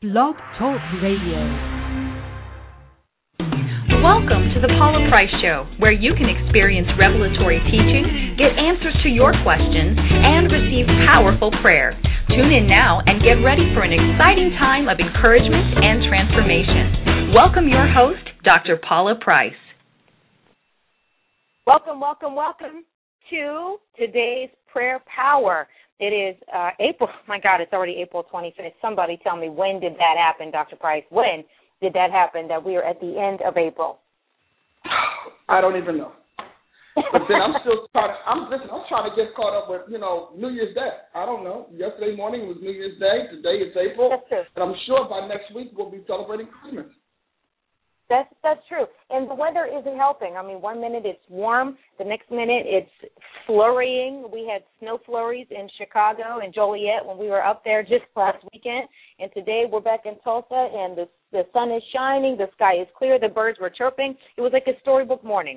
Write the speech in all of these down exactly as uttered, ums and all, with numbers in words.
Blog Talk Radio. Welcome to the Paula Price Show, where you can experience revelatory teaching, get answers to your questions, and receive powerful prayer. Tune in now and get ready for an exciting time of encouragement and transformation. Welcome your host, Doctor Paula Price. Welcome, welcome, welcome to today's Prayer Power. It is uh, April. My God, it's already April twenty-fifth. Somebody tell me, when did that happen, Doctor Price? When did that happen, that we are at the end of April? I don't even know. But then I'm still trying to, I'm, listen, I'm trying to get caught up with, you know, New Year's Day. I don't know. Yesterday morning was New Year's Day. Today is April. That's true. And I'm sure by next week we'll be celebrating Christmas. That's that's true. And the weather isn't helping. I mean, one minute it's warm, the next minute it's flurrying. We had snow flurries in Chicago and Joliet when we were up there just last weekend. And today we're back in Tulsa, and the the sun is shining, the sky is clear, the birds were chirping. It was like a storybook morning.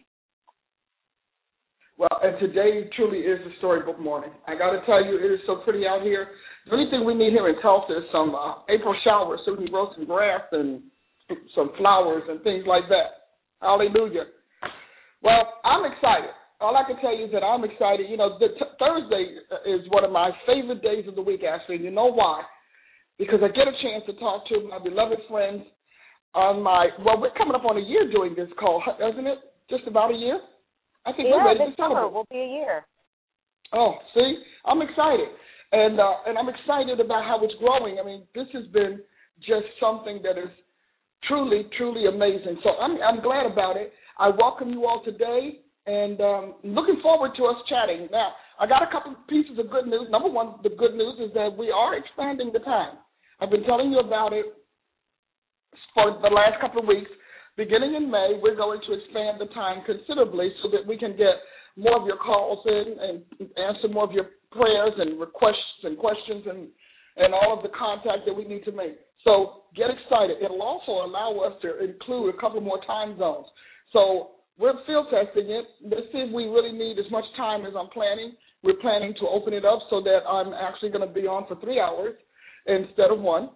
Well, and today truly is a storybook morning. I got to tell you, it is so pretty out here. The only thing we need here in Tulsa is some uh, April showers so we can grow some grass and some flowers and things like that. Hallelujah. Well, I'm excited. All I can tell you is that I'm excited. You know, the t- Thursday is one of my favorite days of the week, actually. You know why? Because I get a chance to talk to my beloved friends on my, well, we're coming up on a year doing this call, isn't it? Just about a year? I think yeah, we're ready this to celebrate. summer will be a year. Oh, see? I'm excited. And, uh, and I'm excited about how it's growing. I mean, this has been just something that is truly, truly amazing. So I'm I'm glad about it. I welcome you all today, and um, looking forward to us chatting. Now, I got a couple of pieces of good news. Number one, the good news is that we are expanding the time. I've been telling you about it for the last couple of weeks. Beginning in May, we're going to expand the time considerably so that we can get more of your calls in and answer more of your prayers and requests and questions and, and all of the contact that we need to make. So get excited. It'll also allow us to include a couple more time zones. So we're field testing it. Let's see if we really need as much time as I'm planning. We're planning to open it up so that I'm actually going to be on for three hours instead of one,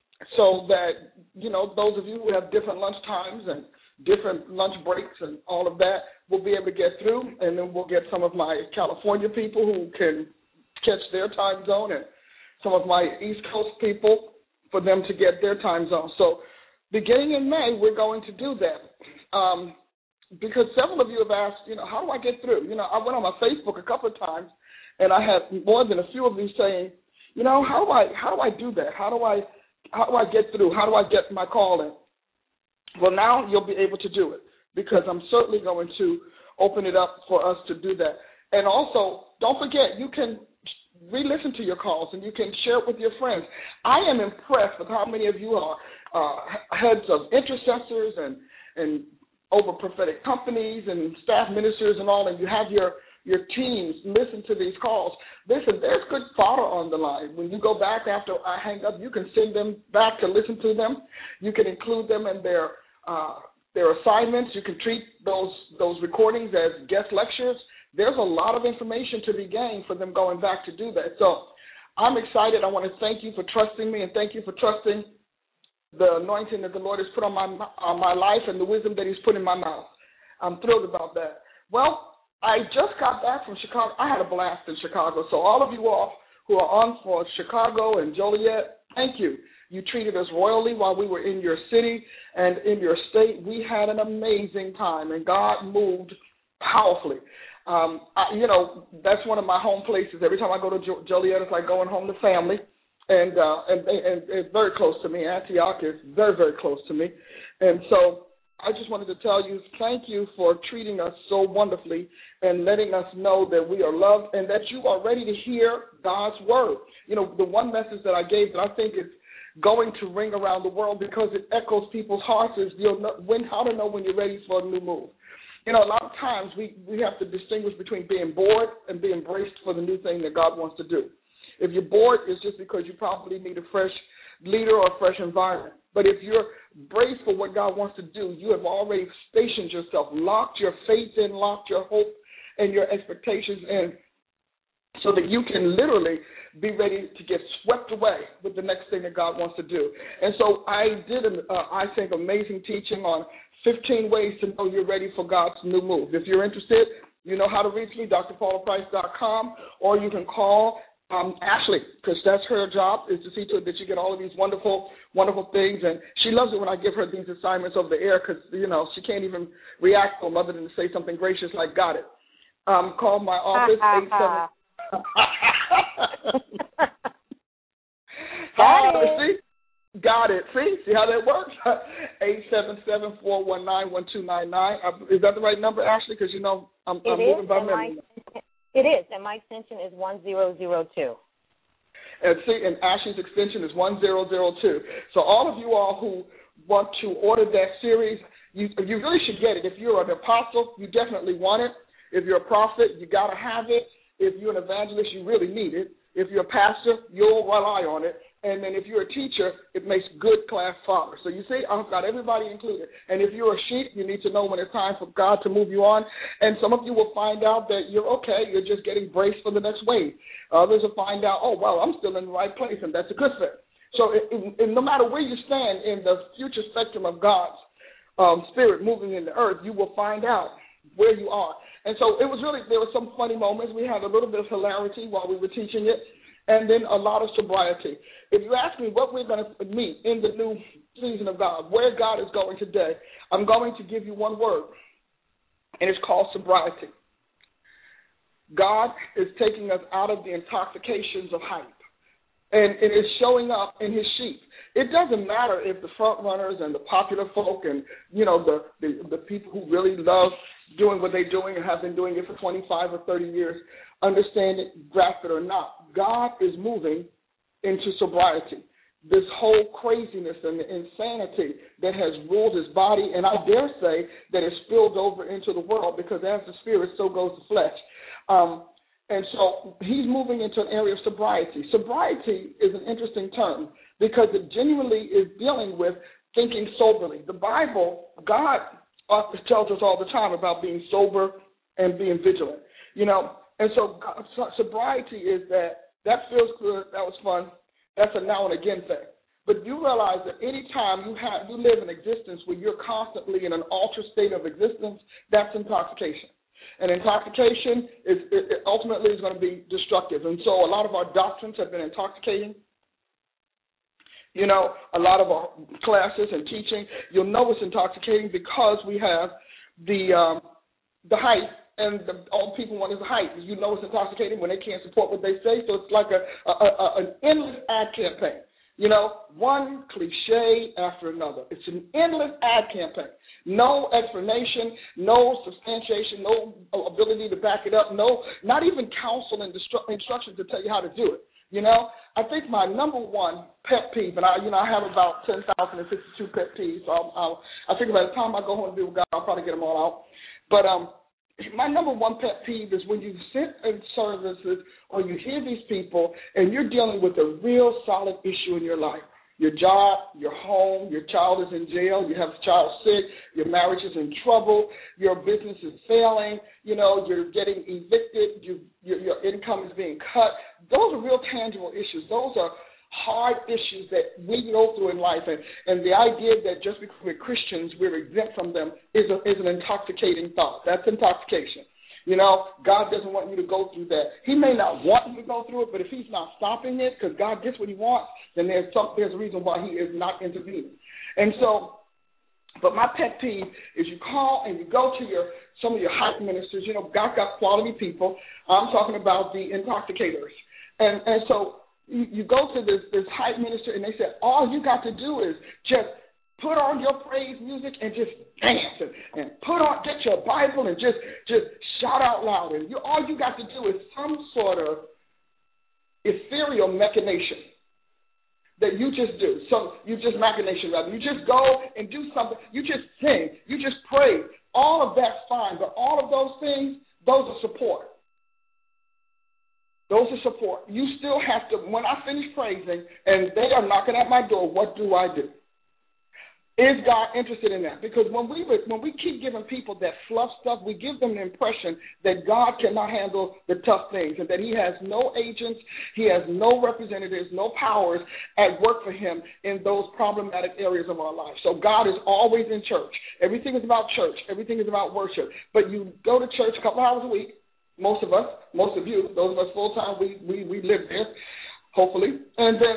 so that, you know, those of you who have different lunch times and different lunch breaks and all of that will be able to get through, and then we'll get some of my California people who can catch their time zone and some of my East Coast people for them to get their time zone. So beginning in May, we're going to do that um, because several of you have asked, you know, how do I get through? You know, I went on my Facebook a couple of times, and I had more than a few of you saying, you know, how do I how do I do that? How do I how do I get through? How do I get my call in? Well, now you'll be able to do it because I'm certainly going to open it up for us to do that. And also, don't forget, you can re-listen to your calls, and you can share it with your friends. I am impressed with how many of you are uh, heads of intercessors and, and over prophetic companies and staff ministers and all, and you have your, your teams listen to these calls. Listen, there's good fodder on the line. When you go back after I hang up, you can send them back to listen to them. You can include them in their uh, their assignments. You can treat those those recordings as guest lectures. There's a lot of information to be gained for them going back to do that. So I'm excited. I want to thank you for trusting me, and thank you for trusting the anointing that the Lord has put on my on my life and the wisdom that he's put in my mouth. I'm thrilled about that. Well, I just got back from Chicago. I had a blast in Chicago. So all of you all who are on for Chicago and Joliet, thank you. You treated us royally while we were in your city and in your state. We had an amazing time, and God moved powerfully. Um, I, you know, that's one of my home places. Every time I go to jo- Joliet, it's like going home to family, and, uh, and, and it's very close to me. Antioch is very, very close to me. And so I just wanted to tell you thank you for treating us so wonderfully and letting us know that we are loved and that you are ready to hear God's word. You know, the one message that I gave that I think is going to ring around the world because it echoes people's hearts is you'll know when, how to know when you're ready for a new move. You know, a lot of times we, we have to distinguish between being bored and being braced for the new thing that God wants to do. If you're bored, it's just because you probably need a fresh leader or a fresh environment. But if you're braced for what God wants to do, you have already stationed yourself, locked your faith in, locked your hope and your expectations in, so that you can literally be ready to get swept away with the next thing that God wants to do. And so I did, an, uh, I think, amazing teaching on fifteen ways to know you're ready for God's new move. If you're interested, you know how to reach me, D R paula price dot com, or you can call um, Ashley, because that's her job, is to see to it that you get all of these wonderful, wonderful things. And she loves it when I give her these assignments over the air because, you know, she can't even react to them other than to say something gracious like, got it. Um, call my office, eight seven. Got it. See? Got it. See? See how that works? eight seven seven, four one nine, one two nine nine. Is that the right number, Ashley? Because, you know, I'm, I'm moving by memory. It is, and my extension is one zero zero two. And see, and Ashley's extension is one zero zero two. So all of you all who want to order that series, you, you really should get it. If you're an apostle, you definitely want it. If you're a prophet, you got to have it. If you're an evangelist, you really need it. If you're a pastor, you'll rely on it. And then if you're a teacher, it makes good class fodder. So you see, I've got everybody included. And if you're a sheep, you need to know when it's time for God to move you on. And some of you will find out that you're okay. You're just getting braced for the next wave. Others will find out, oh, well, I'm still in the right place, and that's a good thing. So it, it, no matter where you stand in the future spectrum of God's um, spirit moving in the earth, you will find out where you are. And so it was really, there were some funny moments. We had a little bit of hilarity while we were teaching it, and then a lot of sobriety. If you ask me what we're going to meet in the new season of God, where God is going today, I'm going to give you one word, and it's called sobriety. God is taking us out of the intoxications of hype, and it is showing up in his sheep. It doesn't matter if the front runners and the popular folk and, you know, the, the, the people who really love doing what they're doing and have been doing it for twenty-five or thirty years, understand it, grasp it or not. God is moving into sobriety. This whole craziness and the insanity that has ruled his body, and I dare say that it spilled over into the world, because as the spirit, so goes the flesh. Um, and so he's moving into an area of sobriety. Sobriety is an interesting term because it genuinely is dealing with thinking soberly. The Bible, God tells us all the time about being sober and being vigilant, you know. And so sobriety is that, that feels good, that was fun, that's a now and again thing. But you realize that any time you have you live in existence where you're constantly in an altered state of existence, that's intoxication. And intoxication is it, it ultimately is going to be destructive. And so a lot of our doctrines have been intoxicating. You know, a lot of our classes and teaching, you'll know it's intoxicating because we have the um, the hype, and the, all people want is the hype. You know it's intoxicating when they can't support what they say, so it's like a, a, a an endless ad campaign. You know, one cliche after another. It's an endless ad campaign. No explanation, no substantiation, no ability to back it up, no, not even counsel and distru- instructions to tell you how to do it. You know, I think my number one pet peeve, and I, you know, I have about ten thousand sixty-two pet peeves. So I'll, I'll, I think by the time I go home and be with God, I'll probably get them all out. But um, my number one pet peeve is when you sit in services or you hear these people and you're dealing with a real solid issue in your life. Your job, your home, your child is in jail, you have a child sick, your marriage is in trouble, your business is failing, you know, you're getting evicted, you, your, your income is being cut. Those are real tangible issues. Those are hard issues that we go through in life. And, and the idea that just because we're Christians, we're exempt from them is, a, is an intoxicating thought. That's intoxication. You know, God doesn't want you to go through that. He may not want you to go through it, but if he's not stopping it because God gets what he wants, then there's some, there's a reason why he is not intervening. And so, but my pet peeve is you call and you go to your some of your hype ministers. You know, God got quality people. I'm talking about the intoxicators. And and so you, you go to this, this hype minister and they say, all you got to do is just put on your praise music and just dance and, and put on, get your Bible and just just shout out loud. And you, all you got to do is some sort of ethereal machination that you just do. So you just machination rather. You just go and do something. You just sing. You just pray. All of that's fine, but all of those things, those are support. Those are support. You still have to, when I finish praising and they are knocking at my door, what do I do? Is God interested in that? Because when we when we keep giving people that fluff stuff, we give them the impression that God cannot handle the tough things and that he has no agents, he has no representatives, no powers at work for him in those problematic areas of our life. So God is always in church. Everything is about church. Everything is about worship. But you go to church a couple hours a week, most of us, most of you, those of us full-time, we, we, we live there, hopefully. And then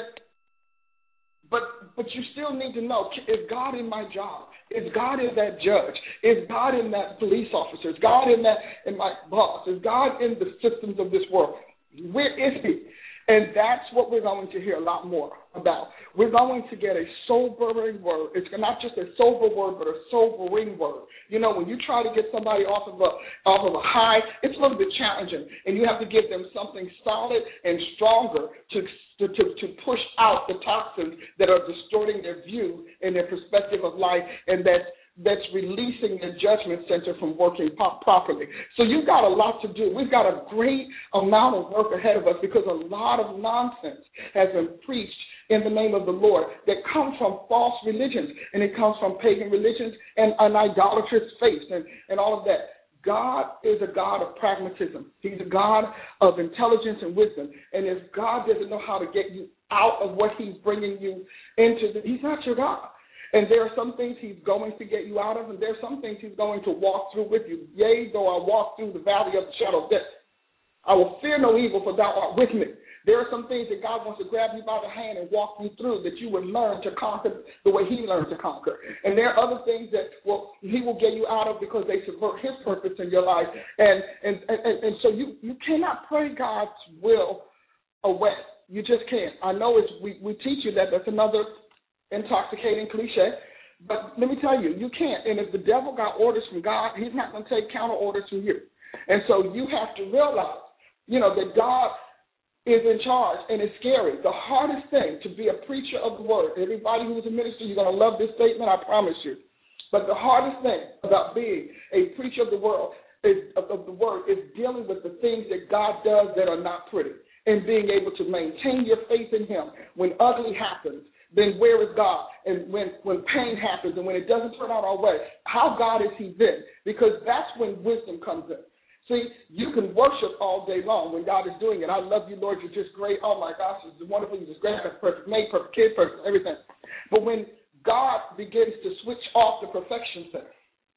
But but you still need to know, is God in my job? Is God in that judge? Is God in that police officer? Is God in that in my boss? Is God in the systems of this world? Where is he? And that's what we're going to hear a lot more about. We're going to get a sobering word. It's not just a sober word, but a sobering word. You know, when you try to get somebody off of a off of a high, it's a little bit challenging, and you have to give them something solid and stronger to to, to, to push out the toxins that are distorting their view and their perspective of life, and that's that's releasing the judgment center from working po- properly. So you've got a lot to do. We've got a great amount of work ahead of us because a lot of nonsense has been preached in the name of the Lord that comes from false religions, and it comes from pagan religions and an idolatrous faith and, and all of that. God is a God of pragmatism. He's a God of intelligence and wisdom. And if God doesn't know how to get you out of what he's bringing you into, he's not your God. And there are some things he's going to get you out of, and there are some things he's going to walk through with you. Yea, though I walk through the valley of the shadow of death, I will fear no evil, for thou art with me. There are some things that God wants to grab you by the hand and walk you through that you would learn to conquer the way he learned to conquer. And there are other things that will, he will get you out of because they subvert his purpose in your life. And and, and, and so you, you cannot pray God's will away. You just can't. I know it's we, we teach you that. That's another intoxicating cliche, but let me tell you, you can't. And if the devil got orders from God, he's not going to take counter orders from you. And so you have to realize, you know, that God is in charge, and it's scary. The hardest thing to be a preacher of the word, everybody who's a minister, you're going to love this statement, I promise you. But the hardest thing about being a preacher of the world is of, of the word is dealing with the things that God does that are not pretty, and being able to maintain your faith in him when ugly happens. Then where is God? And when, when pain happens and when it doesn't turn out our way, how God is he then? Because that's when wisdom comes in. See, you can worship all day long when God is doing it. I love you, Lord. You're just great. Oh, my gosh, it's wonderful. You're just great. That's perfect. Made perfect kid, perfect, everything. But when God begins to switch off the perfection center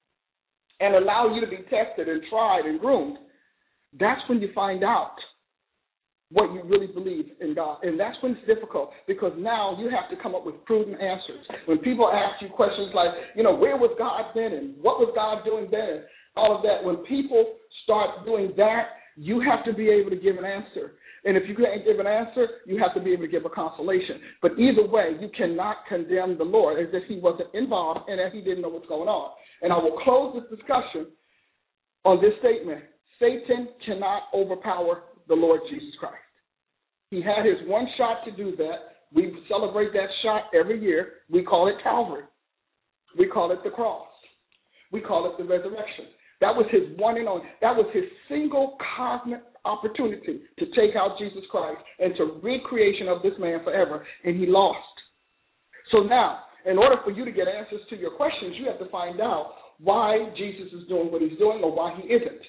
and allow you to be tested and tried and groomed, that's when you find out what you really believe in God. And that's when it's difficult, because now you have to come up with prudent answers. When people ask you questions like, you know, where was God then, and what was God doing then, and all of that, when people start doing that, you have to be able to give an answer. And if you can't give an answer, you have to be able to give a consolation. But either way, you cannot condemn the Lord as if he wasn't involved and that he didn't know what's going on. And I will close this discussion on this statement. Satan cannot overpower the Lord Jesus Christ. He had his one shot to do that. We celebrate that shot every year. We call it Calvary. We call it the cross. We call it the resurrection. That was his one and only. That was his single cosmic opportunity to take out Jesus Christ and to recreation of this man forever, and he lost. So now, in order for you to get answers to your questions, you have to find out why Jesus is doing what he's doing or why he isn't.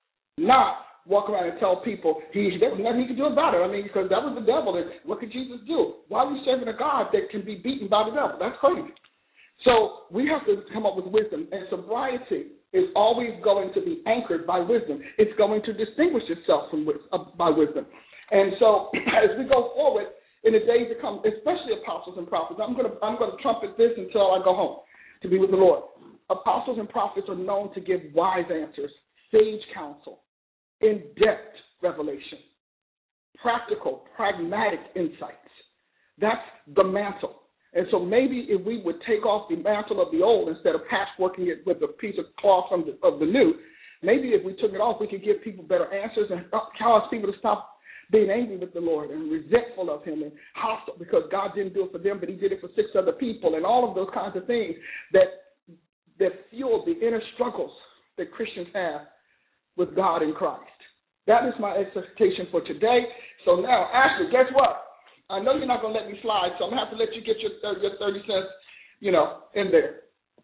Not walk around and tell people he, there was nothing he could do about it. I mean, because that was the devil, and what could Jesus do? Why are we serving a God that can be beaten by the devil? That's crazy. So we have to come up with wisdom, and sobriety is always going to be anchored by wisdom. It's going to distinguish itself from uh, by wisdom. And so as we go forward in the days to come, especially apostles and prophets, I'm going to I'm going to trumpet this until I go home to be with the Lord. Apostles and prophets are known to give wise answers, sage counsel, in-depth revelation, practical, pragmatic insights. That's the mantle. And so maybe if we would take off the mantle of the old instead of patchworking it with a piece of cloth from the, of the new, maybe if we took it off, we could give people better answers and cause people to stop being angry with the Lord and resentful of him and hostile because God didn't do it for them, but he did it for six other people, and all of those kinds of things that that fuel the inner struggles that Christians have with God in Christ. That is my expectation for today. So now, Ashley, guess what? I know you're not going to let me slide, so I'm going to have to let you get your, your thirty cents you know, in there.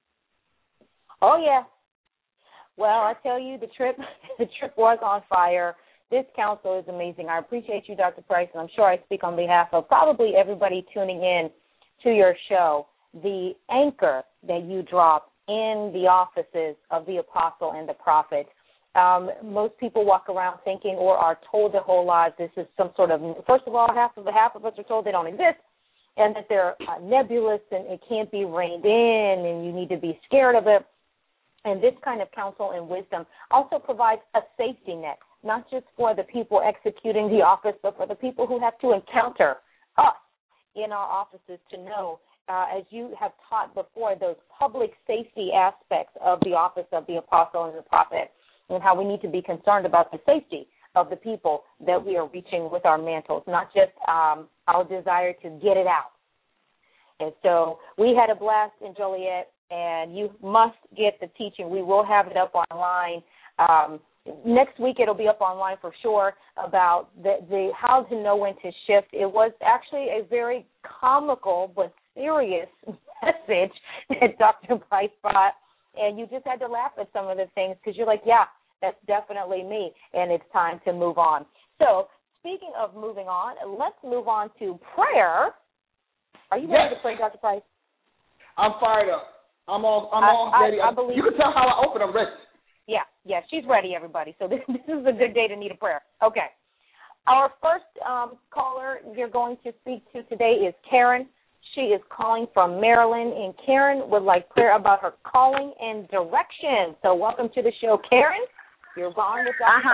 Oh, yeah. Well, I tell you, the trip the trip was on fire. This council is amazing. I appreciate you, Doctor Price, and I'm sure I speak on behalf of probably everybody tuning in to your show. The anchor that you drop in the offices of the apostle and the prophet. Um, most people walk around thinking or are told their whole lives this is some sort of, first of all, half of the half of us are told they don't exist, and that they're uh, nebulous and it can't be reined in and you need to be scared of it. And this kind of counsel and wisdom also provides a safety net, not just for the people executing the office, but for the people who have to encounter us in our offices to know, uh, as you have taught before, those public safety aspects of the office of the apostle and the prophet, and how we need to be concerned about the safety of the people that we are reaching with our mantles, not just um, our desire to get it out. And so we had a blast in Joliet, and you must get the teaching. We will have it up online. Um, next week it'll be up online for sure about the, the how to know when to shift. It was actually a very comical but serious message that Doctor Price brought, and you just had to laugh at some of the things because you're like, yeah, that's definitely me, and it's time to move on. So speaking of moving on, let's move on to prayer. Are you ready yes. to pray, Doctor Price? I'm fired up. I'm all I'm I, all ready. I, I believe you can tell how I open. I'm ready. Yeah, yeah, she's ready, everybody. So this, this is a good day to need a prayer. Okay. Our first um, caller you're going to speak to today is Karen. She is calling from Maryland, and Karen would like prayer about her calling and direction. So welcome to the show, Karen. You're on with Doctor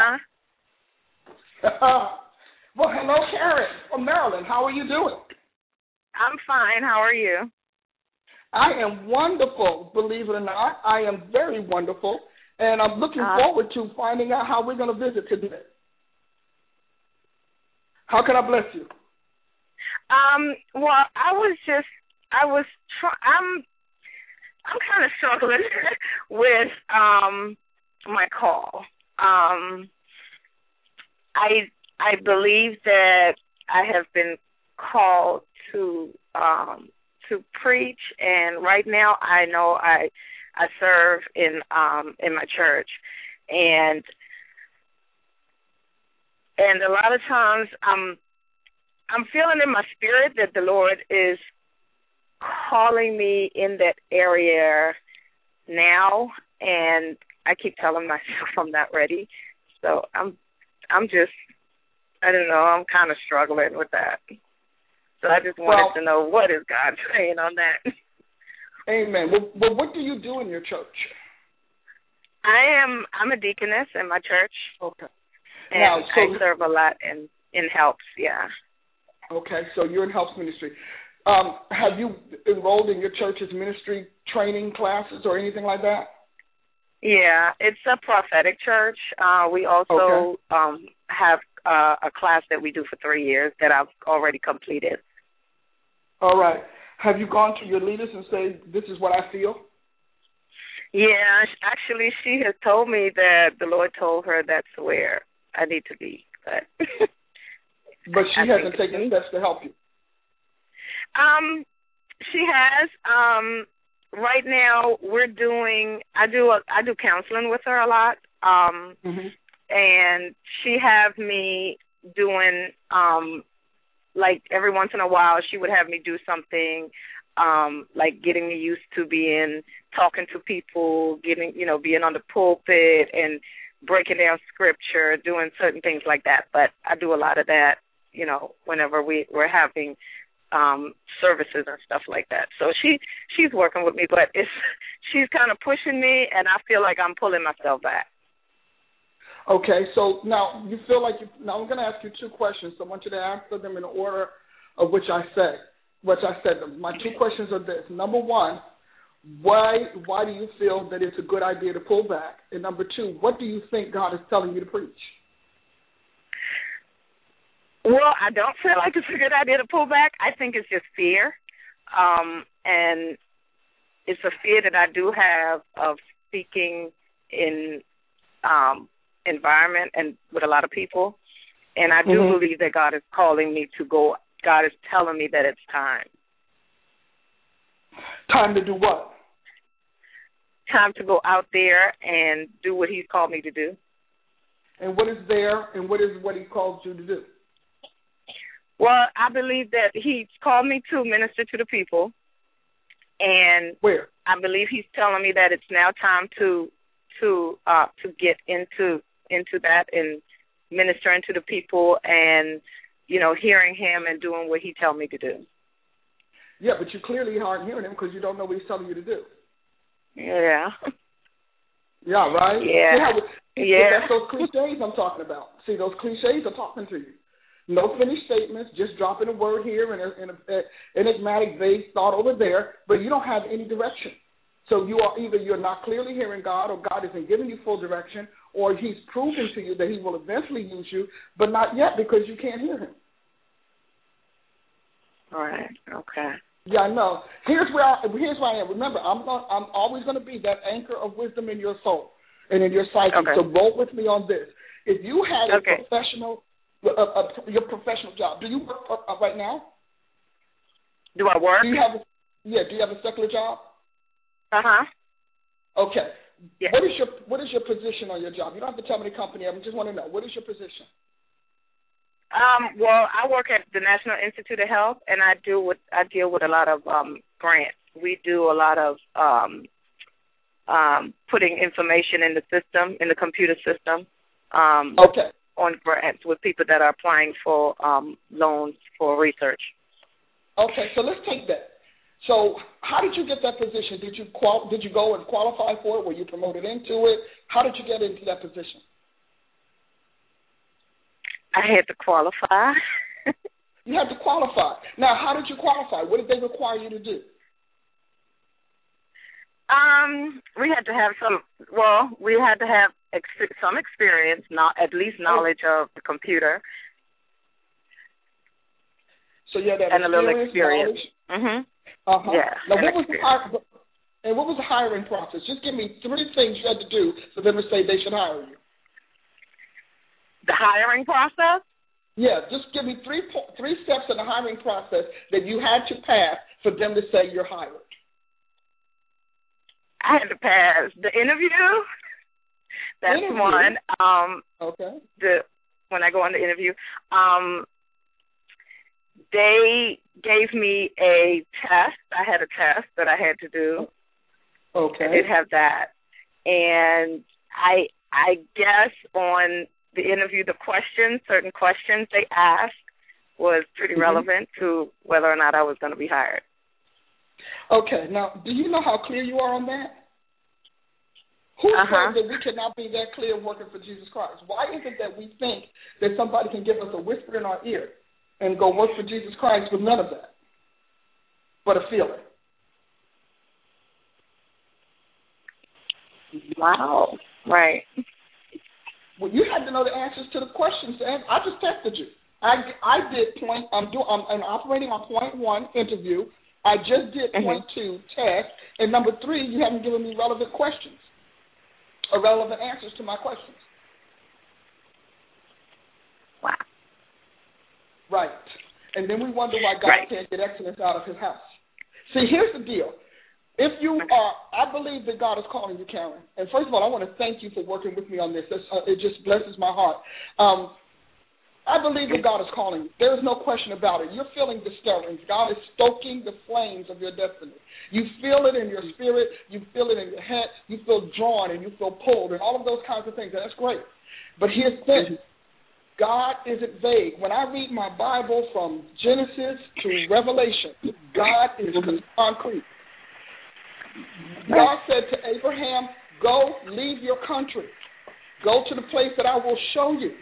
Uh-huh. Well, hello, Karen from Maryland. How are you doing? I'm fine. How are you? I am wonderful, believe it or not. I am very wonderful, and I'm looking uh, forward to finding out how we're going to visit today. How can I bless you? Um, well, I was just, I was, try- I'm, I'm kind of struggling with um my call. Um, I, I believe that I have been called to, um, to preach, and right now I know I, I serve in, um, in my church, and, and a lot of times I'm. I'm feeling in my spirit that the Lord is calling me in that area now, and I keep telling myself I'm not ready. So I'm, I'm just, I don't know, I'm kind of struggling with that. So I just wanted well, to know, what is God saying on that? Amen. Well, well, what do you do in your church? I am, I'm a deaconess in my church. Okay. And now, so, I serve a lot in, in helps, yeah. Okay, so you're in helps ministry. Um, have you enrolled in your church's ministry training classes or anything like that? Yeah, it's a prophetic church. Uh, we also okay. um, have uh, a class that we do for three years that I've already completed. All right. Have you gone to your leaders and said, this is what I feel? Yeah, actually, she has told me that the Lord told her that's where I need to be. But But she I hasn't taken steps to help you. Um, she has. Um, right now, we're doing. I do. A, I do counseling with her a lot. Um, mm-hmm. and she have me doing. Um, like every once in a while, she would have me do something. Um, like getting me used to being talking to people, getting you know being on the pulpit and breaking down scripture, doing certain things like that. But I do a lot of that. You know, whenever we, we're having um, services and stuff like that. So she she's working with me, but it's she's kind of pushing me, and I feel like I'm pulling myself back. Okay, so now you feel like you, now I'm going to ask you two questions. So I want you to answer them in the order of which I said. Which I said them. My two questions are this: number one, why why do you feel that it's a good idea to pull back? And number two, what do you think God is telling you to preach? Well, I don't feel like it's a good idea to pull back. I think it's just fear. Um, and it's a fear that I do have of speaking in um, environment and with a lot of people. And I do mm-hmm. believe that God is calling me to go. God is telling me that it's time. Time to do what? Time to go out there and do what he's called me to do. And what is there, and what is what he called you to do? Well, I believe that he's called me to minister to the people. And where? I believe he's telling me that it's now time to to uh, to get into into that and ministering to the people and, you know, hearing him and doing what he tells me to do. Yeah, but you clearly aren't hearing him because you don't know what he's telling you to do. Yeah. Yeah, right? Yeah. Yeah. yeah. That's those cliches I'm talking about. See, those cliches are talking to you. No finished statements, just dropping a word here and an enigmatic, vague thought over there, but you don't have any direction. So you are either you're not clearly hearing God, or God isn't giving you full direction, or he's proving to you that he will eventually use you, but not yet because you can't hear him. All right. Okay. Yeah, I know. Here's where I, here's where I am. Remember, I'm going, I'm always going to be that anchor of wisdom in your soul and in your psyche. Okay. So roll with me on this. If you had a okay. professional, a, a, your professional job, do you work uh, right now? Do I work? Do you have? A, yeah. Do you have a secular job? Uh huh. Okay. Yeah. What is your What is your position on your job? You don't have to tell me the company. I just want to know, what is your position? Um, well, I work at the National Institute of Health, and I do with I deal with a lot of um, grants. We do a lot of um, um, putting information in the system, in the computer system. Um, okay. On grants with people that are applying for um, loans for research. Okay, so let's take that. So, how did you get that position? Did you qual- Did you go and qualify for it? Were you promoted into it? How did you get into that position? I had to qualify. You had to qualify. Now, how did you qualify? What did they require you to do? Um, we had to have some. Well, we had to have ex- some experience, not at least knowledge oh. of the computer. So you had that and experience, a little experience. Mhm. Uh huh. Yeah. Now, what was the hire- and what was the hiring process? Just give me three things you had to do for them to say they should hire you. The hiring process? Yeah, just give me three three steps in the hiring process that you had to pass for them to say you're hired. I had to pass the interview. That's interview. one. Um, okay. The when I go on the interview, um, they gave me a test. I had a test that I had to do. Okay. I did have that, and I I guess on the interview, the questions, certain questions they asked was pretty mm-hmm. relevant to whether or not I was going to be hired. Okay. Now, do you know how clear you are on that? Who uh-huh. says that we cannot be that clear working for Jesus Christ? Why is it that we think that somebody can give us a whisper in our ear and go work for Jesus Christ with none of that but a feeling? Wow. Right. Well, you had to know the answers to the questions, and I just tested you. I, I did point. I'm doing. I'm, I'm operating on point one interview. I just did mm-hmm. point two test, and number three, you haven't given me relevant questions or relevant answers to my questions. Wow. Right, and then we wonder why God right. can't get excellence out of His house. See, here's the deal. If you are, I believe that God is calling you, Karen. And first of all, I want to thank you for working with me on this. Uh, it just blesses my heart. Um, I believe that God is calling you. There is no question about it. You're feeling the stirrings. God is stoking the flames of your destiny. You feel it in your spirit. You feel it in your head. You feel drawn and you feel pulled and all of those kinds of things. That's great. But here's the thing. God isn't vague. When I read my Bible from Genesis to Revelation, God is concrete. God said to Abraham, go, leave your country. Go to the place that I will show you.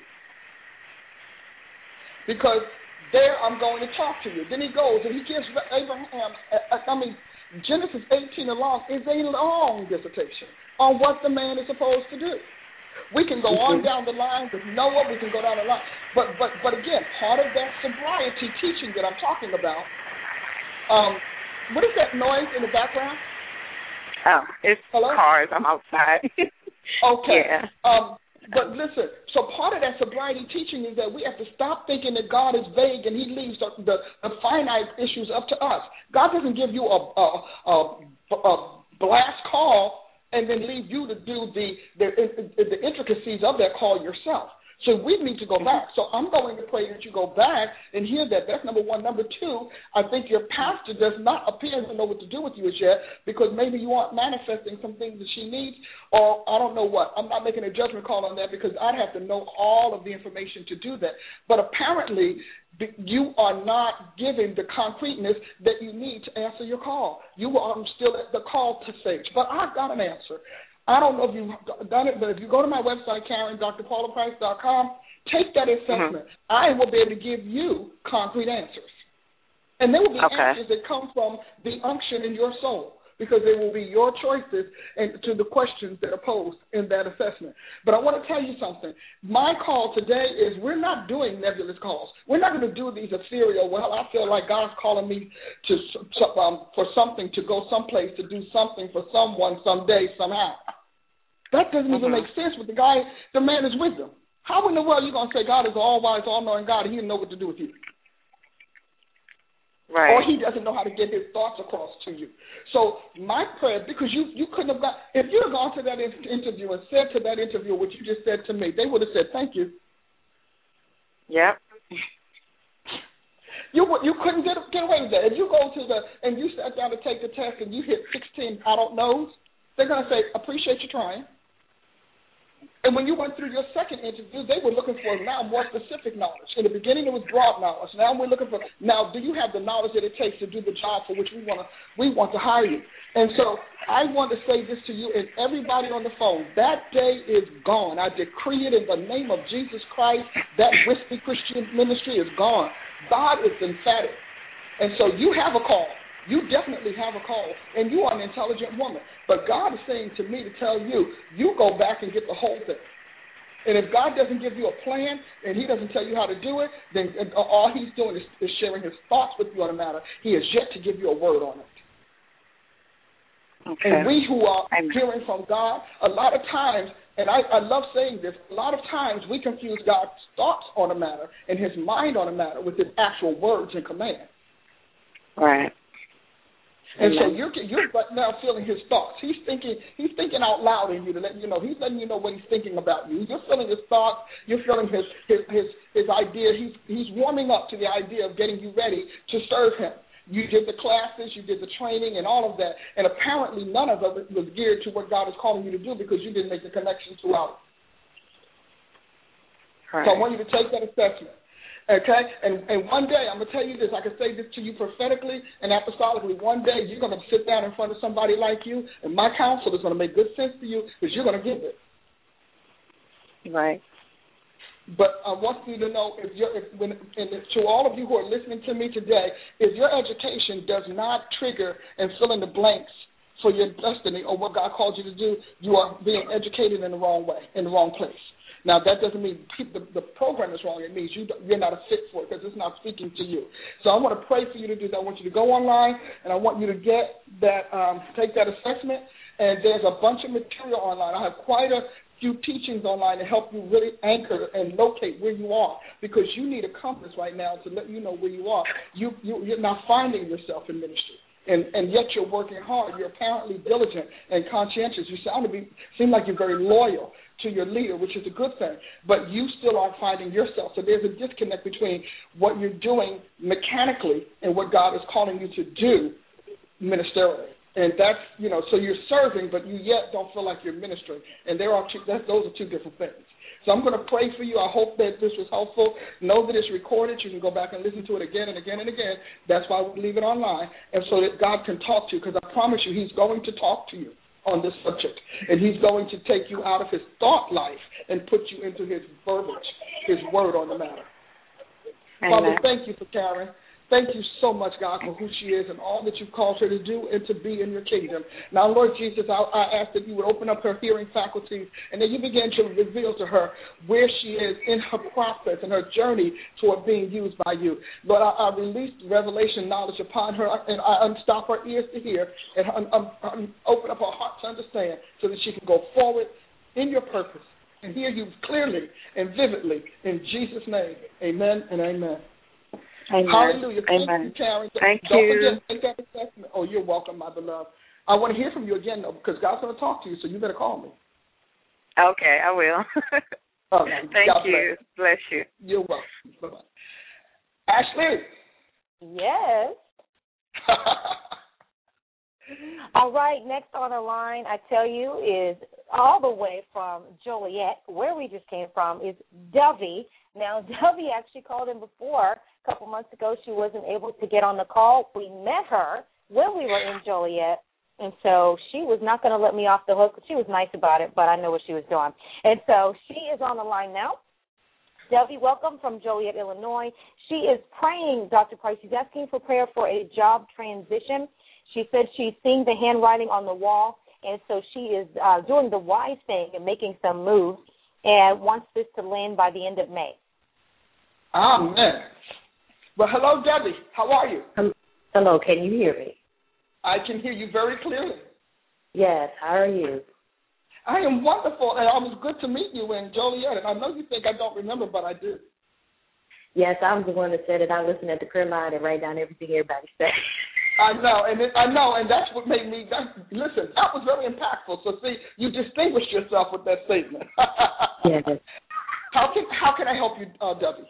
Because there I'm going to talk to you. Then he goes and he gives Abraham, I mean, Genesis eighteen along is a long dissertation on what the man is supposed to do. We can go on down the line with Noah. We can go down the line. But, but, but again, part of that sobriety teaching that I'm talking about, um, what is that noise in the background? Oh, it's Hello? cars. I'm outside. Okay. Yeah. Um, But listen, so part of that sobriety teaching is that we have to stop thinking that God is vague and he leaves the, the, the finite issues up to us. God doesn't give you a, a, a, a blast call and then leave you to do the, the, the intricacies of that call yourself. So we need to go back. So I'm going to pray that you go back and hear that. That's number one. Number two, I think your pastor does not appear to know what to do with you as yet because maybe you aren't manifesting some things that she needs, or I don't know what. I'm not making a judgment call on that because I'd have to know all of the information to do that. But apparently you are not given the concreteness that you need to answer your call. You are still at the call to stage. But I've got an answer. I don't know if you've done it, but if you go to my website, Karen, D R Paula Price dot com, take that assessment. Mm-hmm. I will be able to give you concrete answers. And there will be okay. answers that come from the unction in your soul because they will be your choices and to the questions that are posed in that assessment. But I want to tell you something. My call today is we're not doing nebulous calls. We're not going to do these ethereal, well, I feel like God's calling me to um, for something, to go someplace, to do something for someone someday, somehow. That doesn't even mm-hmm. make sense with the guy, the man is wisdom. How in the world are you going to say God is all-wise, all-knowing God and he didn't know what to do with you? Right. Or he doesn't know how to get his thoughts across to you. So my prayer, because you, you couldn't have got, if you had gone to that interview and said to that interviewer what you just said to me, they would have said, thank you. Yep. You you couldn't get, get away with that. If you go to the, and you sat down to take the test and you hit sixteen I don't knows, they're going to say, appreciate you trying. And when you went through your second interview, they were looking for now more specific knowledge. In the beginning, it was broad knowledge. Now we're looking for, now do you have the knowledge that it takes to do the job for which we want to we want to hire you? And so I want to say this to you and everybody on the phone. That day is gone. I decree it in the name of Jesus Christ. That wispy Christian ministry is gone. God is emphatic. And so you have a call. You definitely have a call, and you are an intelligent woman. But God is saying to me to tell you, you go back and get the whole thing. And if God doesn't give you a plan and he doesn't tell you how to do it, then all he's doing is, is sharing his thoughts with you on the matter. He has yet to give you a word on it. Okay. And we who are I'm... hearing from God, a lot of times, and I, I love saying this, a lot of times we confuse God's thoughts on a matter and his mind on a matter with his actual words and commands. Right. And so you're you're now feeling his thoughts. He's thinking he's thinking out loud in you to let you know. He's letting you know what he's thinking about you. You're feeling his thoughts. You're feeling his his his, his idea. He's he's warming up to the idea of getting you ready to serve him. You did the classes, you did the training, and all of that. And apparently none of it was geared to what God is calling you to do because you didn't make the connection throughout. Right. So I want you to take that assessment. Okay, and and one day, I'm going to tell you this, I can say this to you prophetically and apostolically, one day you're going to sit down in front of somebody like you, and my counsel is going to make good sense to you because you're going to give it. Right. But I want you to know, if you're, if, when, and if, to all of you who are listening to me today, if your education does not trigger and fill in the blanks for your destiny or what God called you to do, you are being educated in the wrong way, in the wrong place. Now, that doesn't mean the, the program is wrong. It means you, you're not a fit for it because it's not speaking to you. So I want to pray for you to do that. I want you to go online, and I want you to get that, um, take that assessment. And there's a bunch of material online. I have quite a few teachings online to help you really anchor and locate where you are because you need a compass right now to let you know where you are. You, you, you're not finding yourself in ministry. And, and yet you're working hard. You're apparently diligent and conscientious. You sound to be seem like you're very loyal to your leader, which is a good thing, but you still aren't finding yourself. So there's a disconnect between what you're doing mechanically and what God is calling you to do ministerially. And that's, you know, so you're serving, but you yet don't feel like you're ministering. And there are two, that, those are two different things. So I'm going to pray for you. I hope that this was helpful. Know that it's recorded. You can go back and listen to it again and again and again. That's why we leave it online, and so that God can talk to you, because I promise you he's going to talk to you on this subject, and he's going to take you out of his thought life and put you into his verbiage, his word on the matter. Amen. Father, thank you for Karen. Thank you so much, God, for who she is and all that you've called her to do and to be in your kingdom. Now, Lord Jesus, I, I ask that you would open up her hearing faculties and that you begin to reveal to her where she is in her process and her journey toward being used by you. Lord, I, I release revelation knowledge upon her, and I unstop her ears to hear and um, um, open up her heart to understand so that she can go forward in your purpose and hear you clearly and vividly. In Jesus' name, amen and amen. Amen. Hallelujah. Thank Amen. you, Karen. Thank Don't you. forget to make that assessment. Oh, you're welcome, my beloved. I want to hear from you again, though, because God's going to talk to you, so you better call me. Okay, I will. Oh, Thank God you. Bless. bless you. You're welcome. Bye-bye. Ashley. Yes. All right, next on the line, I tell you, is all the way from Joliet, where we just came from, is Dovey. Now, Dovey actually called in before. A couple months ago, she wasn't able to get on the call. We met her when we were in Joliet, and so she was not going to let me off the hook. She was nice about it, but I know what she was doing. And so she is on the line now. Dovey, welcome from Joliet, Illinois. She is praying, Doctor Price. She's asking for prayer for a job transition. She said she's seeing the handwriting on the wall, and so she is uh, doing the wise thing and making some moves and wants this to land by the end of May. Amen. Well, hello, Debbie. How are you? Um, hello, can you hear me? I can hear you very clearly. Yes, how are you? I am wonderful, and it was good to meet you in Joliet. And I know you think I don't remember, but I do. Yes, I'm the one that said it. I listen at the prayer line and write down everything everybody says. I know, and it, I know, and that's what made me, that, listen, that was very impactful. So, see, you distinguished yourself with that statement. Yes. How can, how can I help you, uh, Debbie?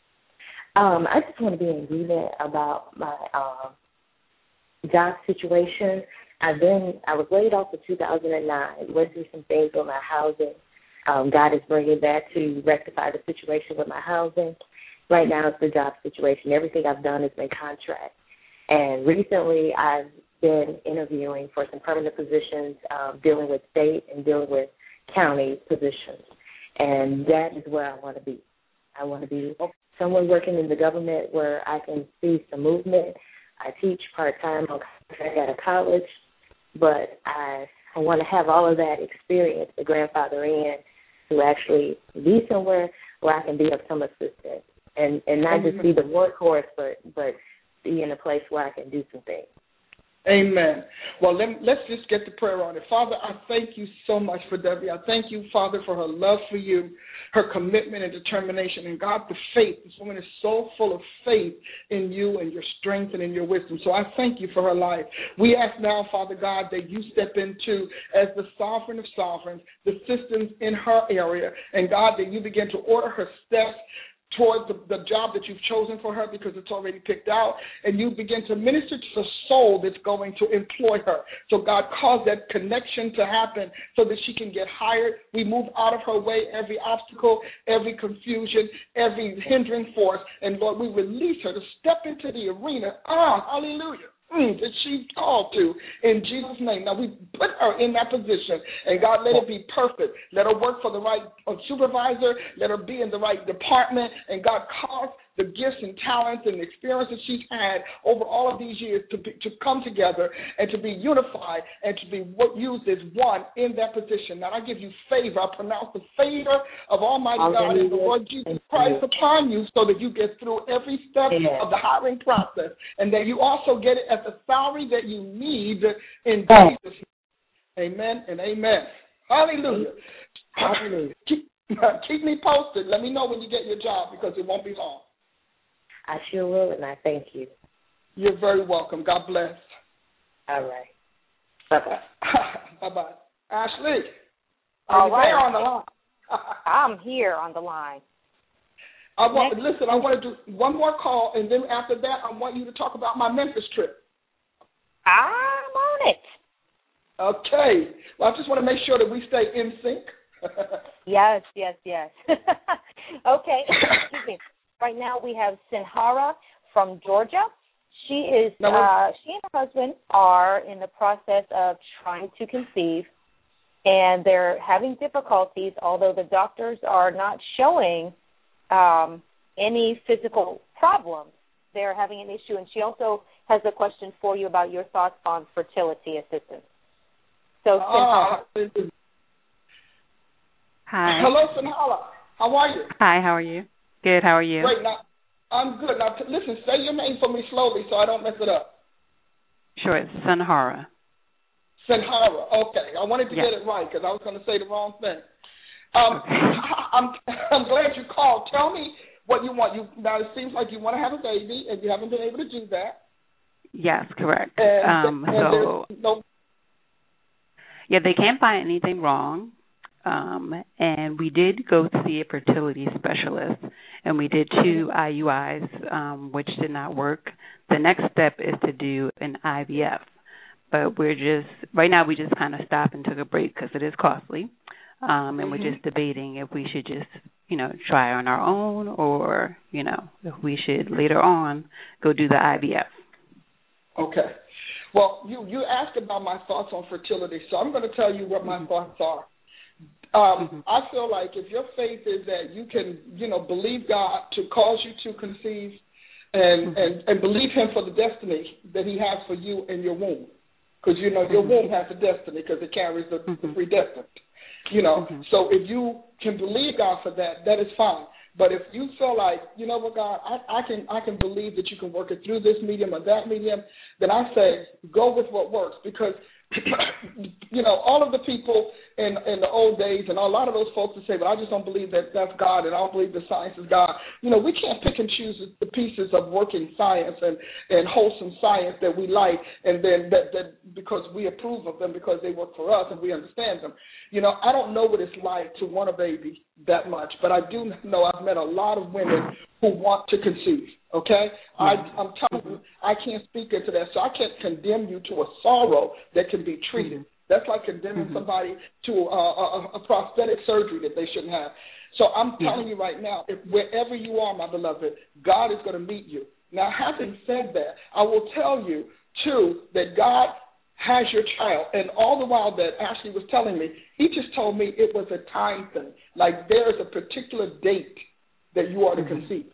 Um, I just want to be in agreement about my um, job situation. I've been, I was laid off in two thousand nine, went through some things with my housing. Um, God is bringing that to rectify the situation with my housing. Right now it's the job situation. Everything I've done has been contract. And recently I've been interviewing for some permanent positions, um, dealing with state and dealing with county positions. And that is where I want to be. I want to be someone working in the government where I can see some movement. I teach part-time on contract at a college, but I, I want to have all of that experience to grandfather in to actually be somewhere where I can be of some assistance and, and not just be the workhorse, but, but be in a place where I can do some things. Amen. Well, let, let's just get the prayer on it. Father, I thank you so much for Debbie. I thank you, Father, for her love for you, her commitment and determination, and God, the faith. This woman is so full of faith in you and your strength and in your wisdom. So I thank you for her life. We ask now, Father God, that you step into, as the sovereign of sovereigns, the systems in her area, and God, that you begin to order her steps towards the, the job that you've chosen for her because it's already picked out, and you begin to minister to the soul that's going to employ her. So, God, cause that connection to happen so that she can get hired. We move out of her way every obstacle, every confusion, every hindering force, and, Lord, we release her to step into the arena. Ah, hallelujah. Mm, that she's called to in Jesus' name. Now, we put her in that position, and God, let it be perfect. Let her work for the right uh, supervisor. Let her be in the right department, and God, cause the gifts and talents and experiences she's had over all of these years to be, to come together and to be unified and to be used as one in that position. Now, I give you favor. I pronounce the favor of Almighty God and the Lord Jesus Christ upon you so that you get through every step of the hiring process and that you also get it at the salary that you need in Jesus' name. Amen and amen. Hallelujah. Hallelujah. Keep, keep me posted. Let me know when you get your job because it won't be long. I sure will, and I thank you. You're very welcome. God bless. All right. Bye-bye. Bye-bye. Ashley, are All you right. there on the line? I'm here on the line. I want, listen, I want to do one more call, and then after that, I want you to talk about my Memphis trip. I'm on it. Okay. Well, I just want to make sure that we stay in sync. Yes, yes, yes. Okay. Excuse me. Right now we have Sinhara from Georgia. She is uh, she and her husband are in the process of trying to conceive, and they're having difficulties, although the doctors are not showing um, any physical problems. They're having an issue, and she also has a question for you about your thoughts on fertility assistance. So, Sinhala. Uh, Hi. Hello, Sinhala. How are you? Hi, how are you? Good, how are you? Great. Now, I'm good. Now, t- listen, say your name for me slowly so I don't mess it up. Sure, it's Sinhara. Sinhara. Okay. I wanted to yes. get it right because I was going to say the wrong thing. Um, Okay. I'm I'm glad you called. Tell me what you want. You now it seems like you want to have a baby, and you haven't been able to do that. Yes, correct. And, Um, and so, no, yeah, they can't find anything wrong. Um, and we did go to see a fertility specialist, and we did two I U Is, um, which did not work. The next step is to do an I V F. But we're just, right now we just kind of stopped and took a break because it is costly. Um, and mm-hmm. we're just debating if we should just, you know, try on our own or, you know, if we should later on go do the I V F. Okay. Well, you, you asked about my thoughts on fertility, so I'm going to tell you what my mm-hmm. thoughts are. Um, mm-hmm. I feel like if your faith is that you can, you know, believe God to cause you to conceive and, mm-hmm. and, and believe him for the destiny that he has for you in your womb, because, you know, your mm-hmm. womb has a destiny because it carries the, mm-hmm. the predestined, you know. Mm-hmm. So if you can believe God for that, that is fine. But if you feel like, you know what, God, I, I can I can believe that you can work it through this medium or that medium, then I say go with what works because, you know, all of the people in, in the old days and a lot of those folks that say, but I just don't believe that that's God and I don't believe that science is God. You know, we can't pick and choose the pieces of working science and, and wholesome science that we like and then that, that because we approve of them because they work for us and we understand them. You know, I don't know what it's like to want a baby that much, but I do know I've met a lot of women who want to conceive. Okay, mm-hmm. I, I'm telling you, I can't speak into that, so I can't condemn you to a sorrow that can be treated. Mm-hmm. That's like condemning mm-hmm. somebody to a, a, a prosthetic surgery that they shouldn't have. So I'm yeah. telling you right now, if wherever you are, my beloved, God is going to meet you. Now, having said that, I will tell you, too, that God has your child. And all the while that Ashley was telling me, he just told me it was a time thing. Like there is a particular date that you are to mm-hmm. conceive.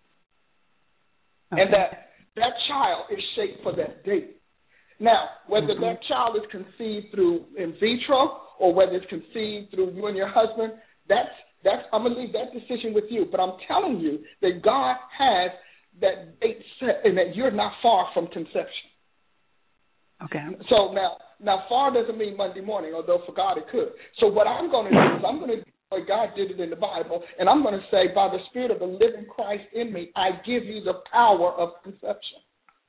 Okay. And that that child is shaped for that date. Now, whether mm-hmm. that child is conceived through in vitro or whether it's conceived through you and your husband, that's that's I'm gonna leave that decision with you. But I'm telling you that God has that date set and that you're not far from conception. Okay. So now now far doesn't mean Monday morning, although for God it could. So what I'm gonna do is I'm gonna Like God did it in the Bible, and I'm going to say, by the Spirit of the living Christ in me, I give you the power of conception.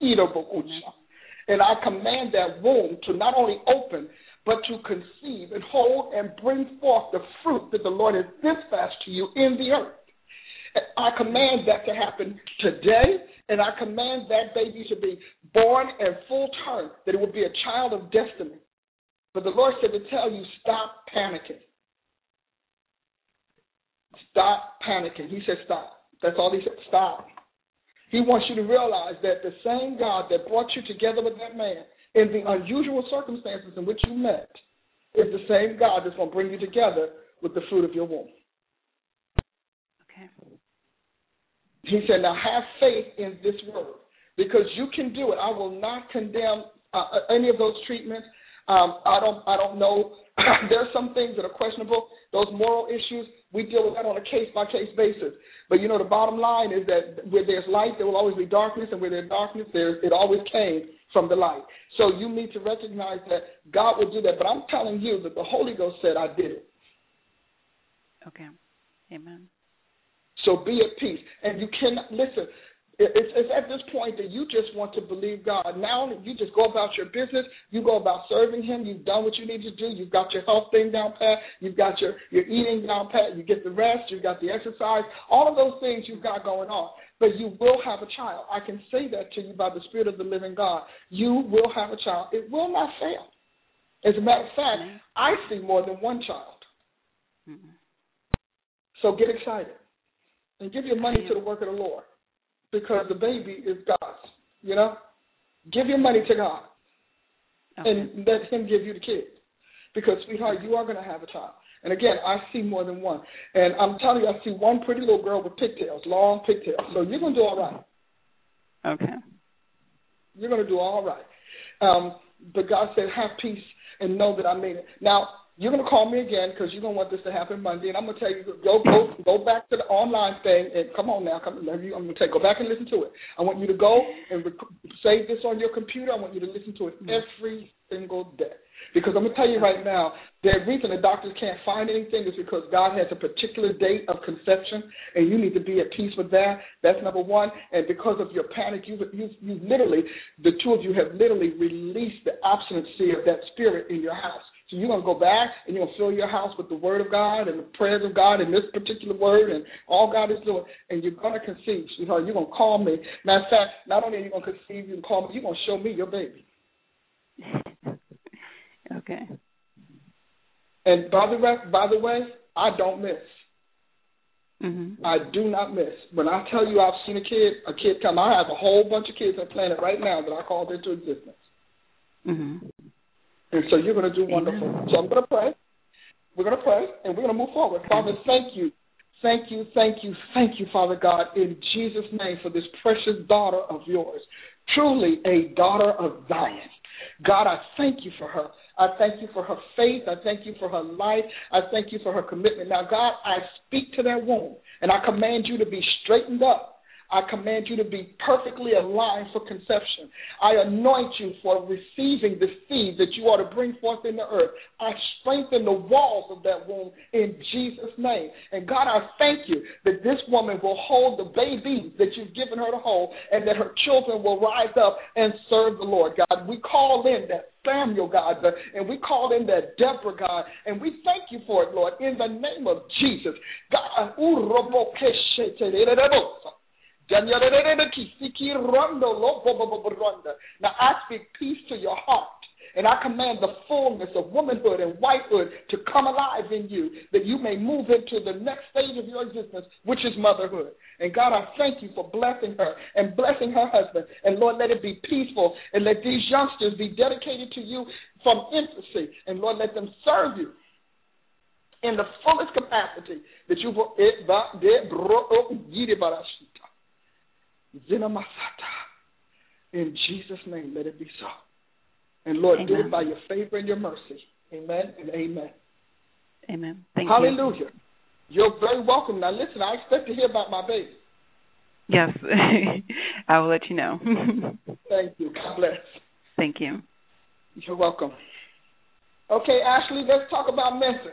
And I command that womb to not only open, but to conceive and hold and bring forth the fruit that the Lord has dispatched to you in the earth. And I command that to happen today, and I command that baby to be born and full term, that it will be a child of destiny. But the Lord said to tell you, stop panicking. Stop panicking. He said stop. That's all he said, stop. He wants you to realize that the same God that brought you together with that man in the unusual circumstances in which you met is the same God that's going to bring you together with the fruit of your womb. Okay. He said, now have faith in this word because you can do it. I will not condemn uh, any of those treatments. Um, I don't I don't know. There are some things that are questionable. Those moral issues, we deal with that on a case-by-case basis. But, you know, the bottom line is that where there's light, there will always be darkness, and where there's darkness, there, it always came from the light. So you need to recognize that God will do that. But I'm telling you that the Holy Ghost said I did it. Okay. Amen. So be at peace. And you cannot, listen, It's, it's at this point that you just want to believe God. Now you just go about your business. You go about serving him. You've done what you need to do. You've got your health thing down pat. You've got your, your eating down pat. You get the rest. You've got the exercise. All of those things you've got going on. But you will have a child. I can say that to you by the Spirit of the living God. You will have a child. It will not fail. As a matter of fact, mm-hmm. I see more than one child. Mm-hmm. So get excited and give your money to the work of the Lord. Because the baby is God's, you know? Give your money to God okay. and let him give you the kid. Because, sweetheart, you are going to have a child. And, again, I see more than one. And I'm telling you, I see one pretty little girl with pigtails, long pigtails. So you're going to do all right. Okay. You're going to do all right. Um, but God said, have peace and know that I made it. Now, you're going to call me again because you're going to want this to happen Monday, and I'm going to tell you, go go go back to the online thing, and come on now, come, I'm going to tell you, go back and listen to it. I want you to go and rec- save this on your computer. I want you to listen to it every single day because I'm going to tell you right now, The reason the doctors can't find anything is because God has a particular date of conception, and you need to be at peace with that. That's number one. And because of your panic, you you you literally, the two of you have literally released the obstinacy of that spirit in your house. So you're going to go back and you're going to fill your house with the word of God and the prayers of God and this particular word and all God is doing. And you're going to conceive, sweetheart. You're going to call me. Matter of fact, not only are you going to conceive, you can call me, you're going to show me your baby. Okay. And by the way, by the way, I don't miss. Mm-hmm. I do not miss. When I tell you I've seen a kid, a kid come, I have a whole bunch of kids on the planet right now that I called into existence. Mm-hmm. And so you're going to do wonderful. Amen. So I'm going to pray. We're going to pray, and we're going to move forward. Father, thank you. Thank you, thank you, thank you, Father God, in Jesus' name for this precious daughter of yours, truly a daughter of Zion. God, I thank you for her. I thank you for her faith. I thank you for her life. I thank you for her commitment. Now, God, I speak to that womb, and I command you to be straightened up. I command you to be perfectly aligned for conception. I anoint you for receiving the seed that you are to bring forth in the earth. I strengthen the walls of that womb in Jesus' name. And God, I thank you that this woman will hold the baby that you've given her to hold and that her children will rise up and serve the Lord, God. We call in that Samuel, God, and we call in that Deborah, God, and we thank you for it, Lord, in the name of Jesus. God, now I speak peace to your heart, and I command the fullness of womanhood and wifehood to come alive in you, that you may move into the next stage of your existence, which is motherhood. And God, I thank you for blessing her and blessing her husband. And Lord, let it be peaceful, and let these youngsters be dedicated to you from infancy. And Lord, let them serve you in the fullest capacity that you will. In Jesus' name, let it be so. And Lord, amen. Do it by your favor and your mercy. Amen and amen. Amen. Thank Hallelujah. you. You're very welcome. Now listen, I expect to hear about my baby. Yes. I will let you know. Thank you. God bless. Thank you. You're welcome. Okay, Ashley, let's talk about Memphis.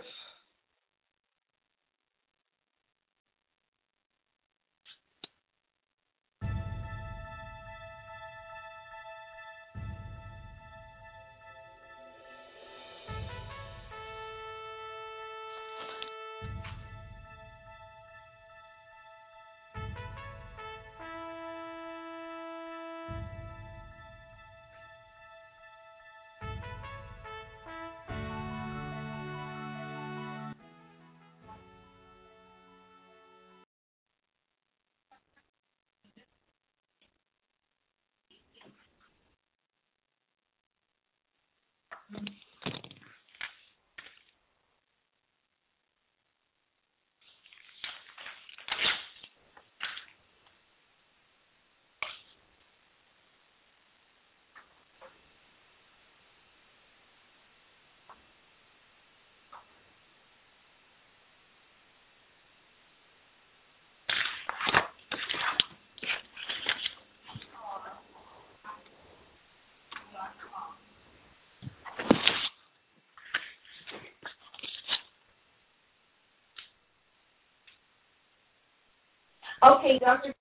Okay, Doctor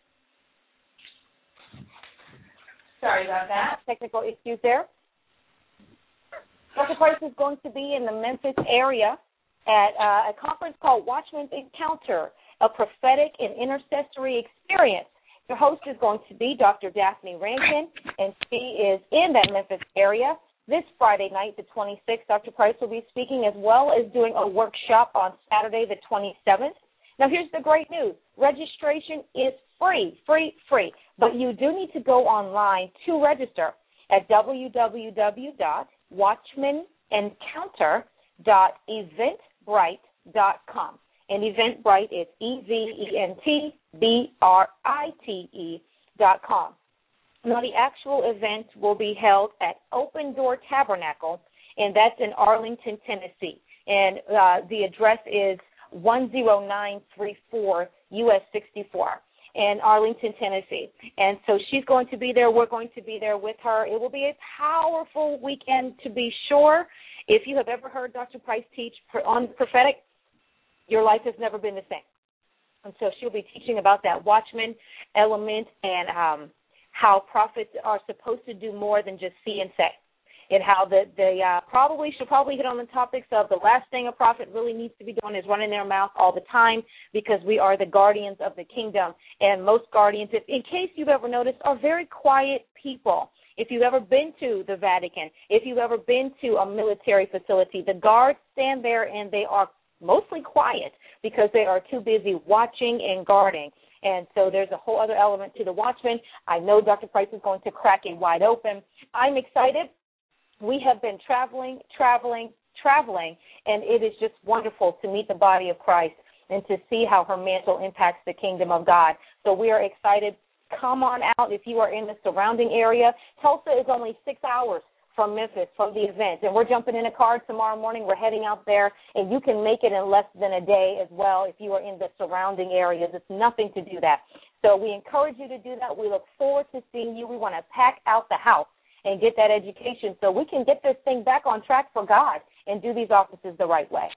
Sorry about that. Technical issues there. Doctor Price is going to be in the Memphis area at uh, a conference called Watchmen's Encounter, a prophetic and intercessory experience. Your host is going to be Doctor Daphne Rankin, and she is in that Memphis area. This Friday night, the twenty-sixth, Doctor Price will be speaking, as well as doing a workshop on Saturday, the twenty-seventh. Now, here's the great news. Registration is free, free, free. But you do need to go online to register at w w w dot watchman encounter dot eventbrite dot com. And Eventbrite is E V E N T B R I T E dot com. Now, the actual event will be held at Open Door Tabernacle, and that's in Arlington, Tennessee. And uh, the address is one oh nine three four U S sixty-four in Arlington, Tennessee. And so she's going to be there. We're going to be there with her. It will be a powerful weekend, to be sure. If you have ever heard Doctor Price teach on the prophetic, your life has never been the same. And so she'll be teaching about that watchman element and um, how prophets are supposed to do more than just see and say. And how the, the uh, probably she'll probably hit on the topics of the last thing a prophet really needs to be doing is running their mouth all the time, because we are the guardians of the kingdom. And most guardians, if, in case you've ever noticed, are very quiet people. If you've ever been to the Vatican, if you've ever been to a military facility, the guards stand there and they are mostly quiet because they are too busy watching and guarding. And so there's a whole other element to the watchman. I know Doctor Price is going to crack it wide open. I'm excited. We have been traveling, traveling, traveling, and it is just wonderful to meet the body of Christ and to see how her mantle impacts the kingdom of God. So we are excited. Come on out if you are in the surrounding area. Tulsa is only six hours from Memphis, from the event, and we're jumping in a car tomorrow morning. We're heading out there, and you can make it in less than a day as well if you are in the surrounding areas. It's nothing to do that. So we encourage you to do that. We look forward to seeing you. We want to pack out the house and get that education so we can get this thing back on track for God and do these offices the right way.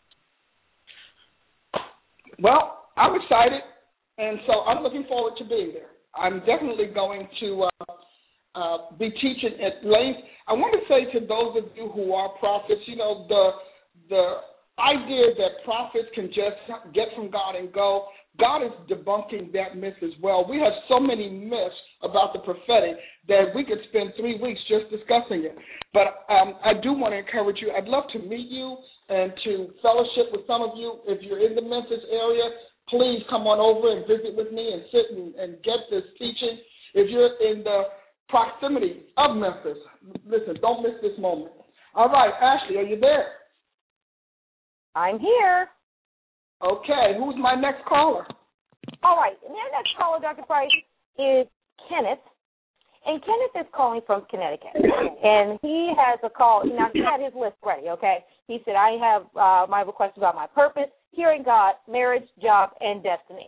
Well, I'm excited, and so I'm looking forward to being there. I'm definitely going to uh, uh, be teaching at length. I want to say to those of you who are prophets, you know, the the idea that prophets can just get from God and go, God is debunking that myth as well. We have so many myths about the prophetic that we could spend three weeks just discussing it. But um, I do want to encourage you. I'd love to meet you and to fellowship with some of you. If you're in the Memphis area, please come on over and visit with me and sit and, and get this teaching. If you're in the proximity of Memphis, listen, don't miss this moment. All right, Ashley, are you there? I'm here. Okay, who's my next caller? All right, and our next caller, Doctor Price, is Kenneth. And Kenneth is calling from Connecticut. And he has a call. Now, he had his list ready, okay? He said, I have uh, my request about my purpose, hearing God, marriage, job, and destiny.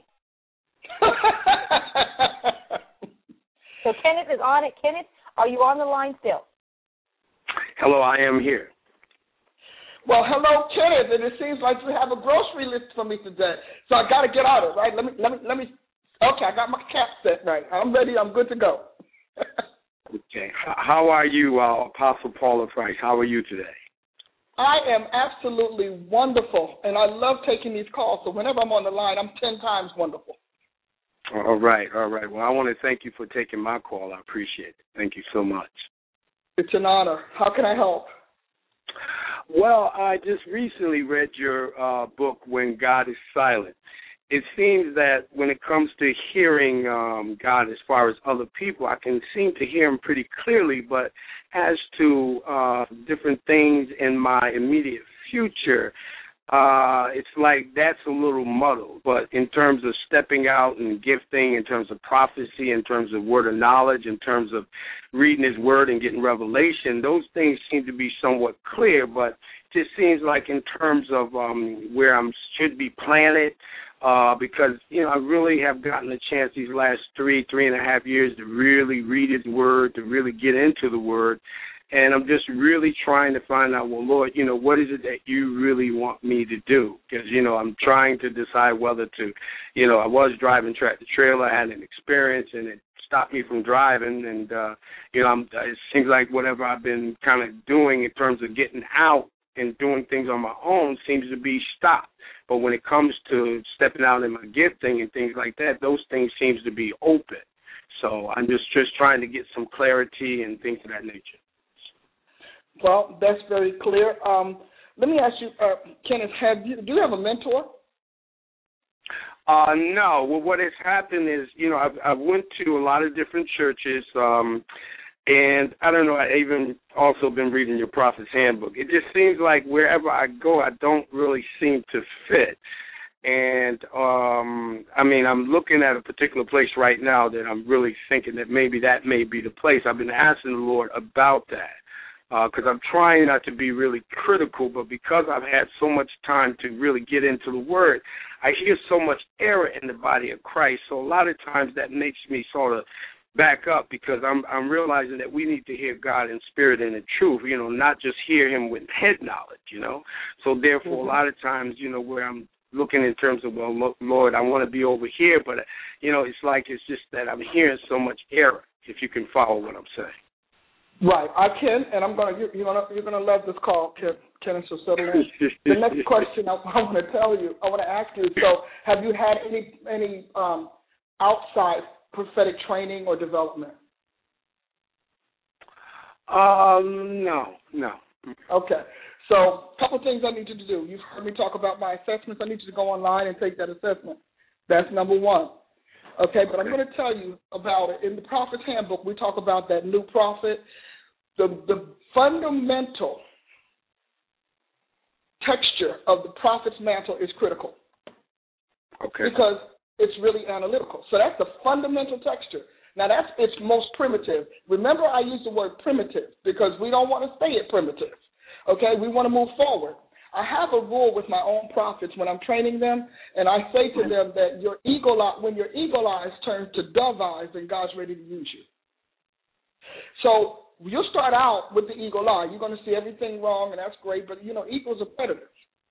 So Kenneth is on it. Kenneth, are you on the line still? Hello, I am here. Well, hello, Kenneth, and it seems like you have a grocery list for me today. So I got to get on it, right? Let me, let me, let me. Okay, I got my cap set right. I'm ready. I'm good to go. Okay. How are you, uh, Apostle Paula Price? How are you today? I am absolutely wonderful, and I love taking these calls. So whenever I'm on the line, I'm ten times wonderful. All right, all right. Well, I want to thank you for taking my call. I appreciate it. Thank you so much. It's an honor. How can I help? Well, I just recently read your uh, book, When God is Silent. It seems that when it comes to hearing um, God as far as other people, I can seem to hear him pretty clearly, but as to uh, different things in my immediate future, uh, it's like that's a little muddled. But in terms of stepping out and gifting, in terms of prophecy, in terms of word of knowledge, in terms of reading his word and getting revelation, those things seem to be somewhat clear. But it just seems like in terms of um, where I should be planted, uh, because, you know, I really have gotten a chance these last three, three and a half years to really read his word, to really get into the word. And I'm just really trying to find out, well, Lord, you know, what is it that you really want me to do? Because, you know, I'm trying to decide whether to, you know, I was driving tractor trailer, I had an experience, and it stopped me from driving. And, uh, you know, I'm, it seems like whatever I've been kind of doing in terms of getting out and doing things on my own seems to be stopped. But when it comes to stepping out in my gifting and things like that, those things seems to be open. So I'm just, just trying to get some clarity and things of that nature. Well, that's very clear. Um, let me ask you, uh, Kenneth, have you, do you have a mentor? Uh, no. Well, what has happened is, you know, I've, I've went to a lot of different churches, um, and I don't know, I've even also been reading your Prophet's Handbook. It just seems like wherever I go, I don't really seem to fit. And, um, I mean, I'm looking at a particular place right now that I'm really thinking that maybe that may be the place. I've been asking the Lord about that. Because uh, I'm trying not to be really critical, but because I've had so much time to really get into the Word, I hear so much error in the body of Christ. So a lot of times that makes me sort of back up, because I'm I'm realizing that we need to hear God in spirit and in truth, you know, not just hear him with head knowledge, you know. So therefore, mm-hmm. a lot of times, you know, where I'm looking in terms of, well, Lord, I want to be over here, but, you know, it's like it's just that I'm hearing so much error, if you can follow what I'm saying. Right, I can, and I'm gonna you're gonna you're gonna love this call, Ken. Ken, so settle in. The next question I, I want to tell you, I want to ask you. So, have you had any any um, outside prophetic training or development? Um, no, no. Okay. So, a couple things I need you to do. You've heard me talk about my assessments. I need you to go online and take that assessment. That's number one. Okay, but I'm going to tell you about it. In the Prophet's Handbook, we talk about that new prophet. The, the fundamental texture of the prophet's mantle is critical. Okay. Because it's really analytical. So that's the fundamental texture. Now, that's its most primitive. Remember, I use the word primitive because we don't want to stay at primitive. Okay, we want to move forward. I have a rule with my own prophets when I'm training them, and I say to them that your eagle eye, when your eagle eyes turn to dove eyes, then God's ready to use you. So you'll start out with the eagle eye. You're going to see everything wrong, and that's great, but, you know, eagles are predators.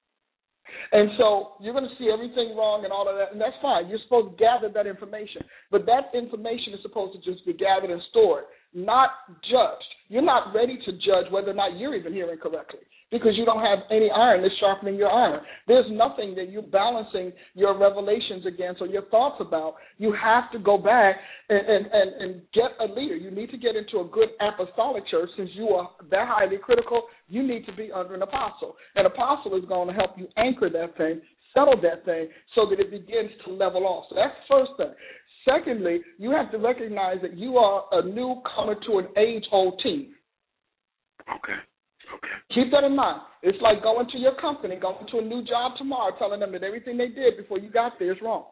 And so you're going to see everything wrong and all of that, and that's fine. You're supposed to gather that information. But that information is supposed to just be gathered and stored, not judged. You're not ready to judge whether or not you're even hearing correctly because you don't have any iron that's sharpening your iron. There's nothing that you're balancing your revelations against or your thoughts about. You have to go back and, and, and, and get a leader. You need to get into a good apostolic church. Since you are that highly critical, you need to be under an apostle. An apostle is going to help you anchor that thing, settle that thing, so that it begins to level off. So that's the first thing. Secondly, you have to recognize that you are a newcomer to an age-old team. Okay. Okay. Keep that in mind. It's like going to your company, going to a new job tomorrow, telling them that everything they did before you got there is wrong.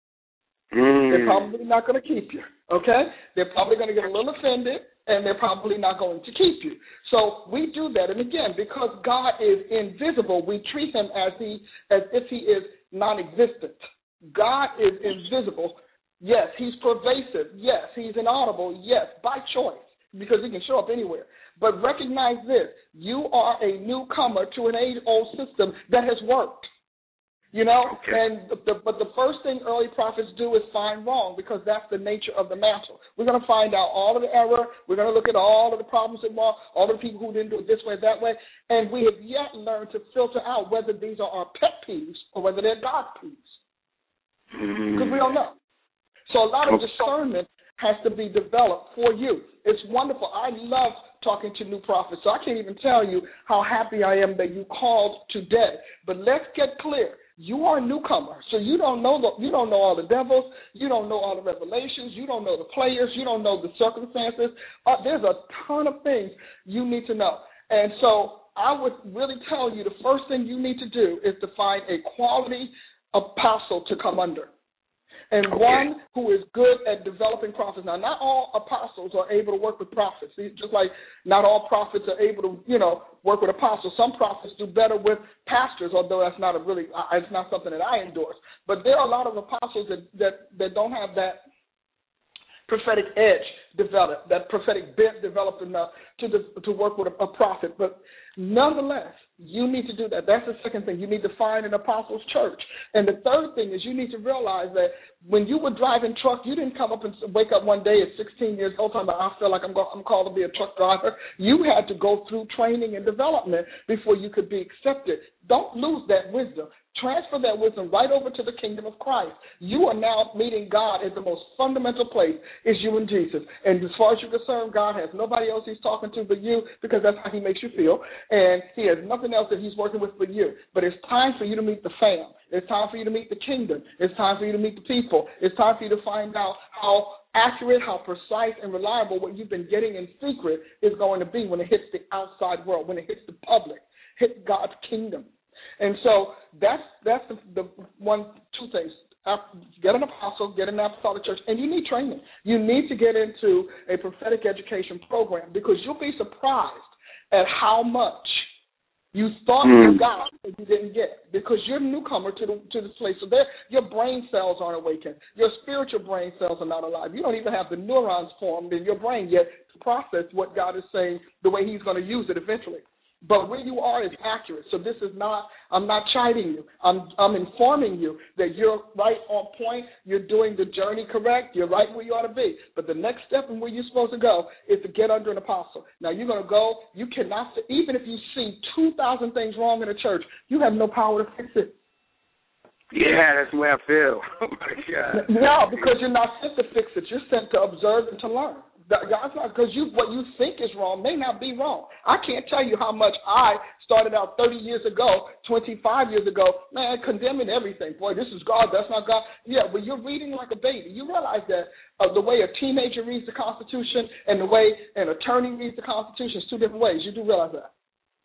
Mm. They're probably not going to keep you, okay? They're probably going to get a little offended, and they're probably not going to keep you. So we do that. And, again, because God is invisible, we treat him as he as if he is non-existent. God is invisible. Yes, he's pervasive. Yes, he's inaudible. Yes, by choice, because he can show up anywhere. But recognize this. You are a newcomer to an age-old system that has worked. You know, okay. and the, the, but the first thing early prophets do is find wrong because that's the nature of the mantle. We're going to find out all of the error. We're going to look at all of the problems involved, all the people who didn't do it this way, that way, and we have yet learned to filter out whether these are our pet peeves or whether they're God peeves because we don't know. So a lot of discernment has to be developed for you. It's wonderful. I love talking to new prophets, so I can't even tell you how happy I am that you called today. But let's get clear. You are a newcomer, so you don't know the, you don't know all the devils, you don't know all the revelations, you don't know the players, you don't know the circumstances. Uh, there's a ton of things you need to know. And so I would really tell you the first thing you need to do is to find a quality apostle to come under. And okay. one who is good at developing prophets. Now, not all apostles are able to work with prophets. Just like not all prophets are able to, you know, work with apostles. Some prophets do better with pastors, although that's not a really, it's not something that I endorse. But there are a lot of apostles that that, that don't have that prophetic edge developed, that prophetic bent developed enough to to work with a, a prophet. But nonetheless, you need to do that. That's the second thing. You need to find an apostles' church. And the third thing is you need to realize that when you were driving truck, you didn't come up and wake up one day at sixteen years old talking about, I feel like I'm, go- I'm called to be a truck driver. You had to go through training and development before you could be accepted. Don't lose that wisdom. Transfer that wisdom right over to the kingdom of Christ. You are now meeting God at the most fundamental place is you and Jesus. And as far as you're concerned, God has nobody else he's talking to but you because that's how he makes you feel. And he has nothing else that he's working with but you. But it's time for you to meet the fam. It's time for you to meet the kingdom. It's time for you to meet the people. It's time for you to find out how accurate, how precise and reliable what you've been getting in secret is going to be when it hits the outside world, when it hits the public, hit God's kingdom. And so that's that's the, the one, two things. Get an apostle, get an apostolic church, and you need training. You need to get into a prophetic education program because you'll be surprised at how much You thought mm. you got, but you didn't get, because you're a newcomer to the to this place. So there, your brain cells aren't awakened. Your spiritual brain cells are not alive. You don't even have the neurons formed in your brain yet to process what God is saying the way He's going to use it eventually. But where you are is accurate. So this is not, I'm not chiding you. I'm I'm informing you that you're right on point. You're doing the journey correct. You're right where you ought to be. But the next step and where you're supposed to go is to get under an apostle. Now, you're going to go. You cannot, even if you see two thousand things wrong in the church, you have no power to fix it. Yeah, that's the way I feel. Oh, my God. No, because you're not sent to fix it. You're sent to observe and to learn. God's not, because you what you think is wrong may not be wrong. I can't tell you how much I started out thirty years ago, twenty-five years ago, man, condemning everything. Boy, this is God, that's not God. Yeah, but you're reading like a baby. You realize that uh, the way a teenager reads the Constitution and the way an attorney reads the Constitution is two different ways. You do realize that.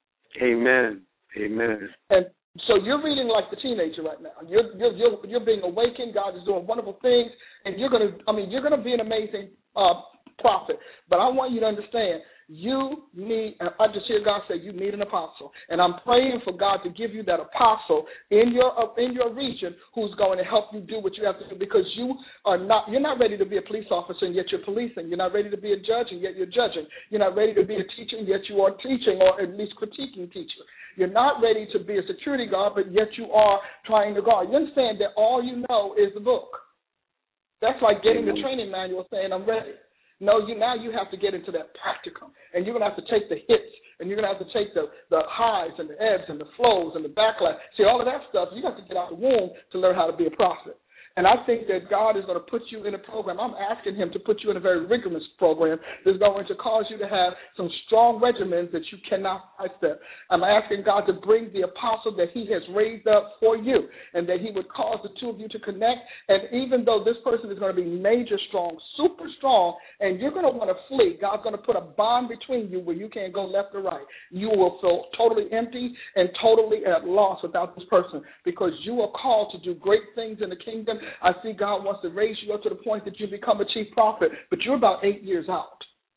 Amen. Amen. And so you're reading like the teenager right now. You're you're you're, you're being awakened. God is doing wonderful things, and you're gonna. I mean, you're gonna be an amazing uh, prophet. But I want you to understand, you need. I just hear God say you need an apostle, and I'm praying for God to give you that apostle in your uh, in your region who's going to help you do what you have to do, because you are not. You're not ready to be a police officer, and yet you're policing. You're not ready to be a judge, and yet you're judging. You're not ready to be a teacher, and yet you are teaching, or at least critiquing teacher. You're not ready to be a security guard, but yet you are trying to guard. You understand that all you know is the book. That's like getting the training manual saying, I'm ready. No, you now you have to get into that practicum, and you're going to have to take the hits, and you're going to have to take the, the highs and the ebbs and the flows and the backlash. See, all of that stuff, you have to get out of the womb to learn how to be a prophet. And I think that God is going to put you in a program. I'm asking him to put you in a very rigorous program that's going to cause you to have some strong regimens that you cannot sidestep. I'm asking God to bring the apostle that he has raised up for you, and that he would cause the two of you to connect. And even though this person is going to be major strong, super strong, and you're going to want to flee, God's going to put a bond between you where you can't go left or right. You will feel totally empty and totally at loss without this person, because you are called to do great things in the kingdom. I see God wants to raise you up to the point that you become a chief prophet, but you're about eight years out.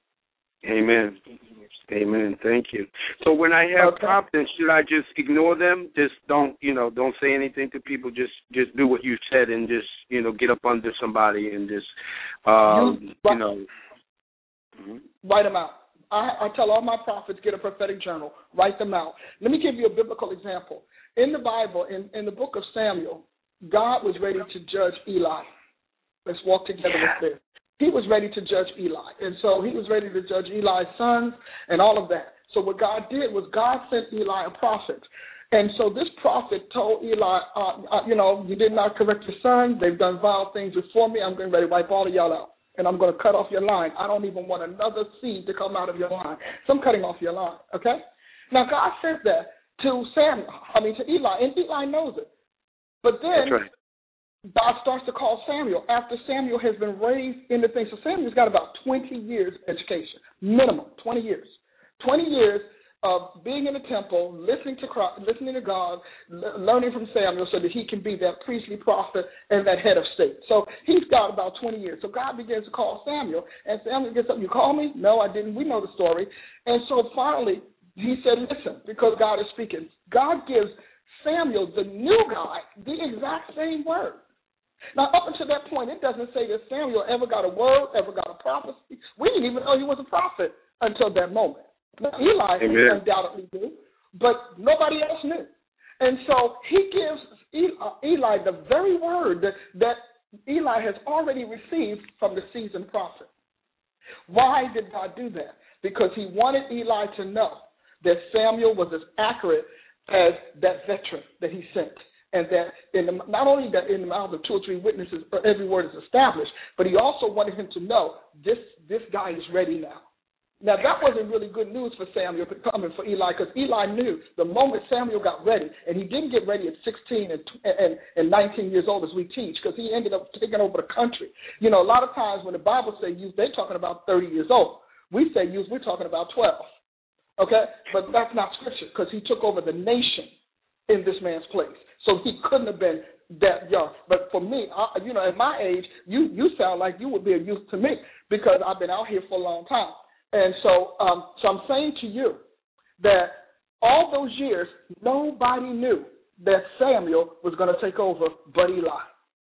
Amen. Amen. Thank you. So when I have okay. promptings, should I just ignore them? Just don't, you know, don't say anything to people. Just, just do what you said, and just, you know, get up under somebody and just, uh, you, you know, mm-hmm. write them out. I, I tell all my prophets, get a prophetic journal, write them out. Let me give you a biblical example. In the Bible, in, in the book of Samuel, God was ready to judge Eli. Let's walk together with this. He was ready to judge Eli. And so he was ready to judge Eli's sons and all of that. So what God did was God sent Eli a prophet. And so this prophet told Eli, uh, uh, you know, you did not correct your sons. They've done vile things before me. I'm getting ready to wipe all of y'all out. And I'm going to cut off your line. I don't even want another seed to come out of your line. So I'm cutting off your line, okay? Now, God said that to Samuel, I mean to Eli, and Eli knows it. But then right. God starts to call Samuel after Samuel has been raised into things. So Samuel's got about twenty years education, minimum, twenty years. twenty years of being in the temple, listening to Christ, listening to God, l- learning from Samuel so that he can be that priestly prophet and that head of state. So he's got about twenty years. So God begins to call Samuel, and Samuel gets up, you call me? No, I didn't. We know the story. And so finally he said, listen, because God is speaking. God gives Samuel, the new guy, the exact same word. Now, up until that point, it doesn't say that Samuel ever got a word, ever got a prophecy. We didn't even know he was a prophet until that moment. Now, Eli Amen. undoubtedly knew, but nobody else knew. And so he gives Eli the very word that, that Eli has already received from the seasoned prophet. Why did God do that? Because he wanted Eli to know that Samuel was as accurate as that veteran that he sent, and that in the, not only that in the mouth of two or three witnesses every word is established, but he also wanted him to know this this guy is ready now. Now, that wasn't really good news for Samuel coming for Eli, because Eli knew the moment Samuel got ready, and he didn't get ready at sixteen and, and, and nineteen years old as we teach, because he ended up taking over the country. You know, a lot of times when the Bible says youth, they're talking about thirty years old. We say youth, we're talking about twelve. Okay, but that's not scripture, because he took over the nation in this man's place. So he couldn't have been that young. But for me, I, you know, at my age, you you sound like you would be a youth to me, because I've been out here for a long time. And so, um, so I'm saying to you that all those years, nobody knew that Samuel was going to take over but Eli.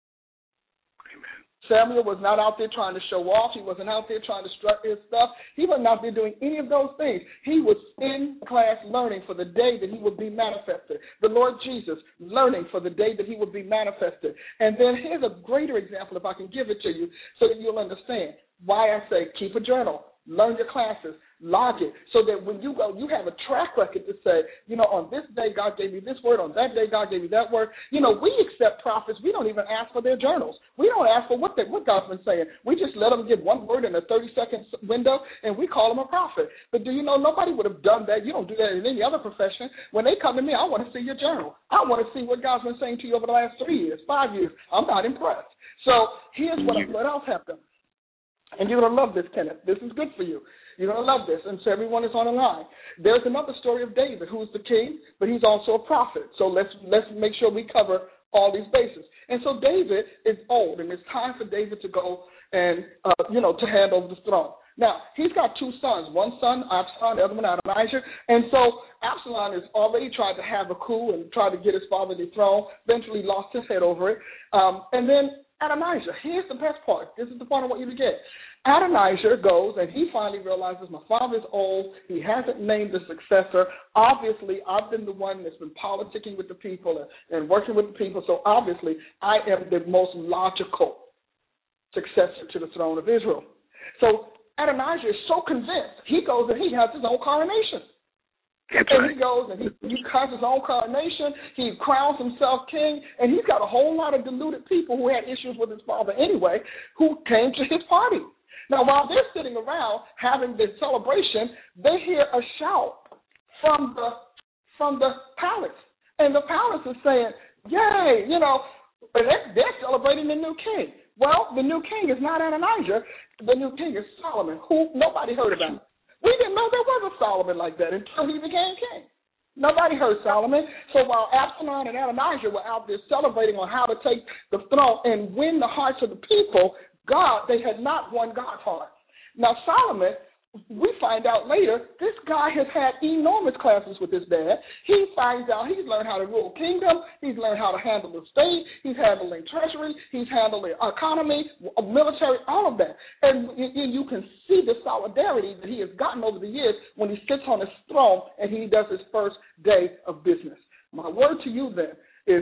Samuel was not out there trying to show off. He wasn't out there trying to strut his stuff. He wasn't out there doing any of those things. He was in class learning for the day that he would be manifested. The Lord Jesus learning for the day that he would be manifested. And then here's a greater example, if I can give it to you, so that you'll understand why I say keep a journal, learn your classes, log it, so that when you go, you have a track record to say, you know, on this day God gave me this word, on that day God gave me that word. You know, we accept prophets. We don't even ask for their journals. We don't ask for what they, what God's been saying. We just let them give one word in a thirty-second window, and we call them a prophet. But do you know, nobody would have done that. You don't do that in any other profession. When they come to me, I want to see your journal. I want to see what God's been saying to you over the last three years, five years. I'm not impressed. So here's what, what else happened. And you're going to love this, Kenneth. This is good for you. You're going to love this, and so everyone is on the line. There's another story of David, who is the king, but he's also a prophet. So let's let's make sure we cover all these bases. And so David is old, and it's time for David to go and, uh, you know, to hand over the throne. Now, he's got two sons, one son, Absalom, the other one, Adonijah. And so Absalom has already tried to have a coup and tried to get his father dethroned, eventually lost his head over it. Um, and then Adonijah, here's the best part. This is the part I want you to get. Adonijah goes, and he finally realizes my father's old. He hasn't named the successor. Obviously, I've been the one that's been politicking with the people and, and working with the people, so obviously I am the most logical successor to the throne of Israel. So Adonijah is so convinced, he goes and he has his own coronation. That's and right. He goes and he, he has his own coronation. He crowns himself king, and he's got a whole lot of deluded people who had issues with his father anyway, who came to his party. Now, while they're sitting around having this celebration, they hear a shout from the from the palace, and the palace is saying, "Yay!" You know, they're, they're celebrating the new king. Well, the new king is not Adonijah. The new king is Solomon, who nobody heard about. We didn't know there was a Solomon like that until he became king. Nobody heard Solomon. So while Absalom and Adonijah were out there celebrating on how to take the throne and win the hearts of the people, God, they had not won God's heart. Now, Solomon, we find out later, this guy has had enormous classes with his dad. He finds out he's learned how to rule kingdom. He's learned how to handle the state. He's handling treasury. He's handling economy, military, all of that. And you can see the solidarity that he has gotten over the years when he sits on his throne and he does his first day of business. My word to you then is,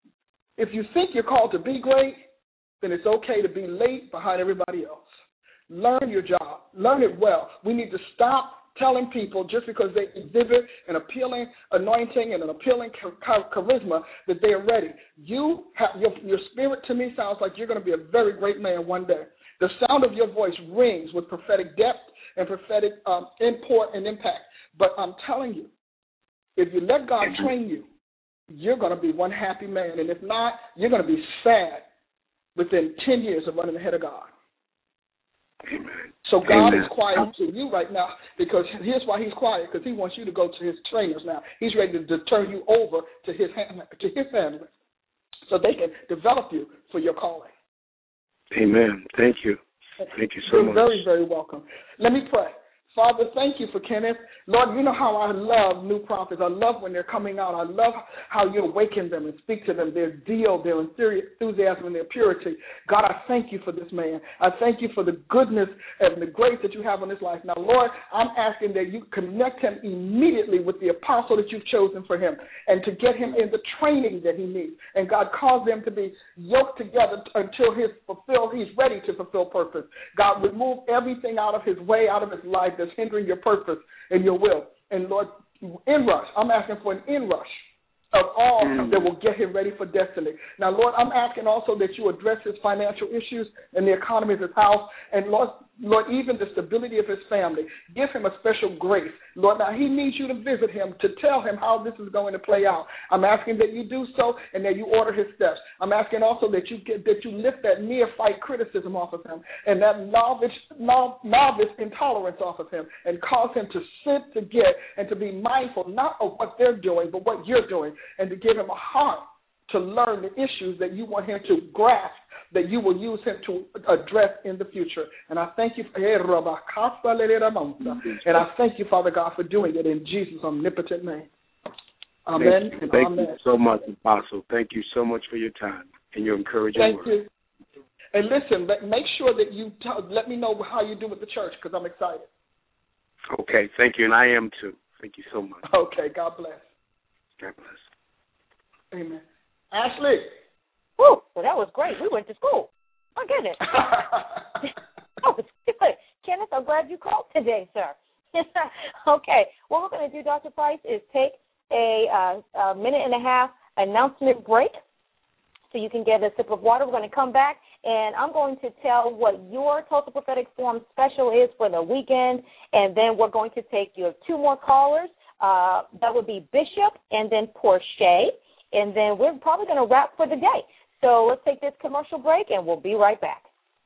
if you think you're called to be great, then it's okay to be late behind everybody else. Learn your job. Learn it well. We need to stop telling people just because they exhibit an appealing anointing and an appealing charisma that they are ready. You have your, your spirit to me sounds like you're going to be a very great man one day. The sound of your voice rings with prophetic depth and prophetic um, import and impact. But I'm telling you, if you let God train you, you're going to be one happy man. And if not, you're going to be sad within ten years of running ahead of God. Amen. So God Amen. is quiet to you right now, because here's why he's quiet, because he wants you to go to his trainers now. He's ready to, to turn you over to his to his family so they can develop you for your calling. Amen. Thank you. Thank you so You're much. You're very, very welcome. Let me pray. Father, thank you for Kenneth. Lord, you know how I love new prophets. I love when they're coming out. I love how you awaken them and speak to them, their zeal, their enthusiasm, and their purity. God, I thank you for this man. I thank you for the goodness and the grace that you have on his life. Now, Lord, I'm asking that you connect him immediately with the apostle that you've chosen for him, and to get him in the training that he needs. And God, cause them to be yoked together until his fulfill, he's ready to fulfill purpose. God, remove everything out of his way, out of his life that's hindering your purpose and your will. And Lord, inrush, I'm asking for an inrush of all mm. that will get him ready for destiny. Now, Lord, I'm asking also that you address his financial issues and the economy of his house. And Lord, Lord, even the stability of his family. Give him a special grace. Lord, now he needs you to visit him, to tell him how this is going to play out. I'm asking that you do so and that you order his steps. I'm asking also that you get, that you lift that neophyte criticism off of him and that novice, novice intolerance off of him, and cause him to sit, to get, and to be mindful not of what they're doing, but what you're doing, and to give him a heart to learn the issues that you want him to grasp, that you will use him to address in the future. And I thank you for and I thank you, Father God, for doing it in Jesus' omnipotent name. Amen. Thank, you, thank Amen. you so much, Apostle. Thank you so much for your time and your encouraging Thank words. you. And listen, make sure that you tell, let me know how you do with the church because I'm excited. Okay, thank you, and I am too. Thank you so much. Okay, God bless. God bless. Amen. Ashley. Woo, well, that was great. We went to school. My goodness. Oh, it's good. Kenneth, I'm glad you called today, sir. Okay, what we're going to do, Doctor Price, is take a, uh, a minute and a half announcement break so you can get a sip of water. We're going to come back, and I'm going to tell what your Tulsa Prophetic Forum special is for the weekend, and then we're going to take you have two more callers. Uh, that would be Bishop and then Porche, and then we're probably going to wrap for the day. So let's take this commercial break, and we'll be right back.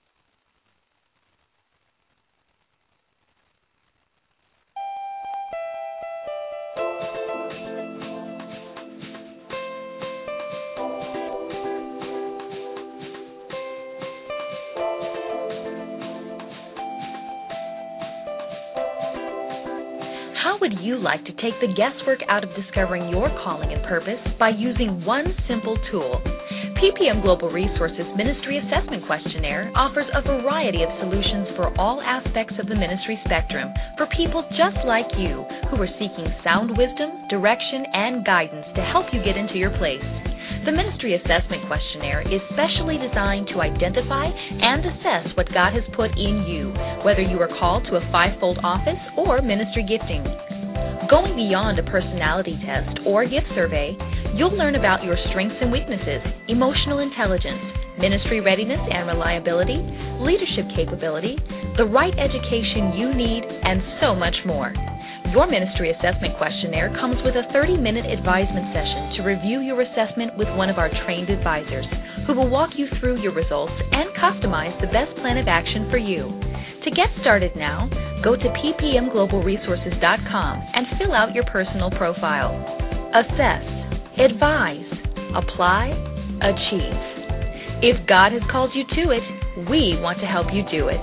How would you like to take the guesswork out of discovering your calling and purpose by using one simple tool? P P M Global Resources Ministry Assessment Questionnaire offers a variety of solutions for all aspects of the ministry spectrum for people just like you who are seeking sound wisdom, direction, and guidance to help you get into your place. The Ministry Assessment Questionnaire is specially designed to identify and assess what God has put in you, whether you are called to a fivefold office or ministry gifting. Going beyond a personality test or gift survey, you'll learn about your strengths and weaknesses, emotional intelligence, ministry readiness and reliability, leadership capability, the right education you need, and so much more. Your Ministry Assessment Questionnaire comes with a thirty-minute advisement session to review your assessment with one of our trained advisors, who will walk you through your results and customize the best plan of action for you. To get started now, go to p p m global resources dot com and fill out your personal profile. Assess, advise, apply, achieve. If God has called you to it, we want to help you do it.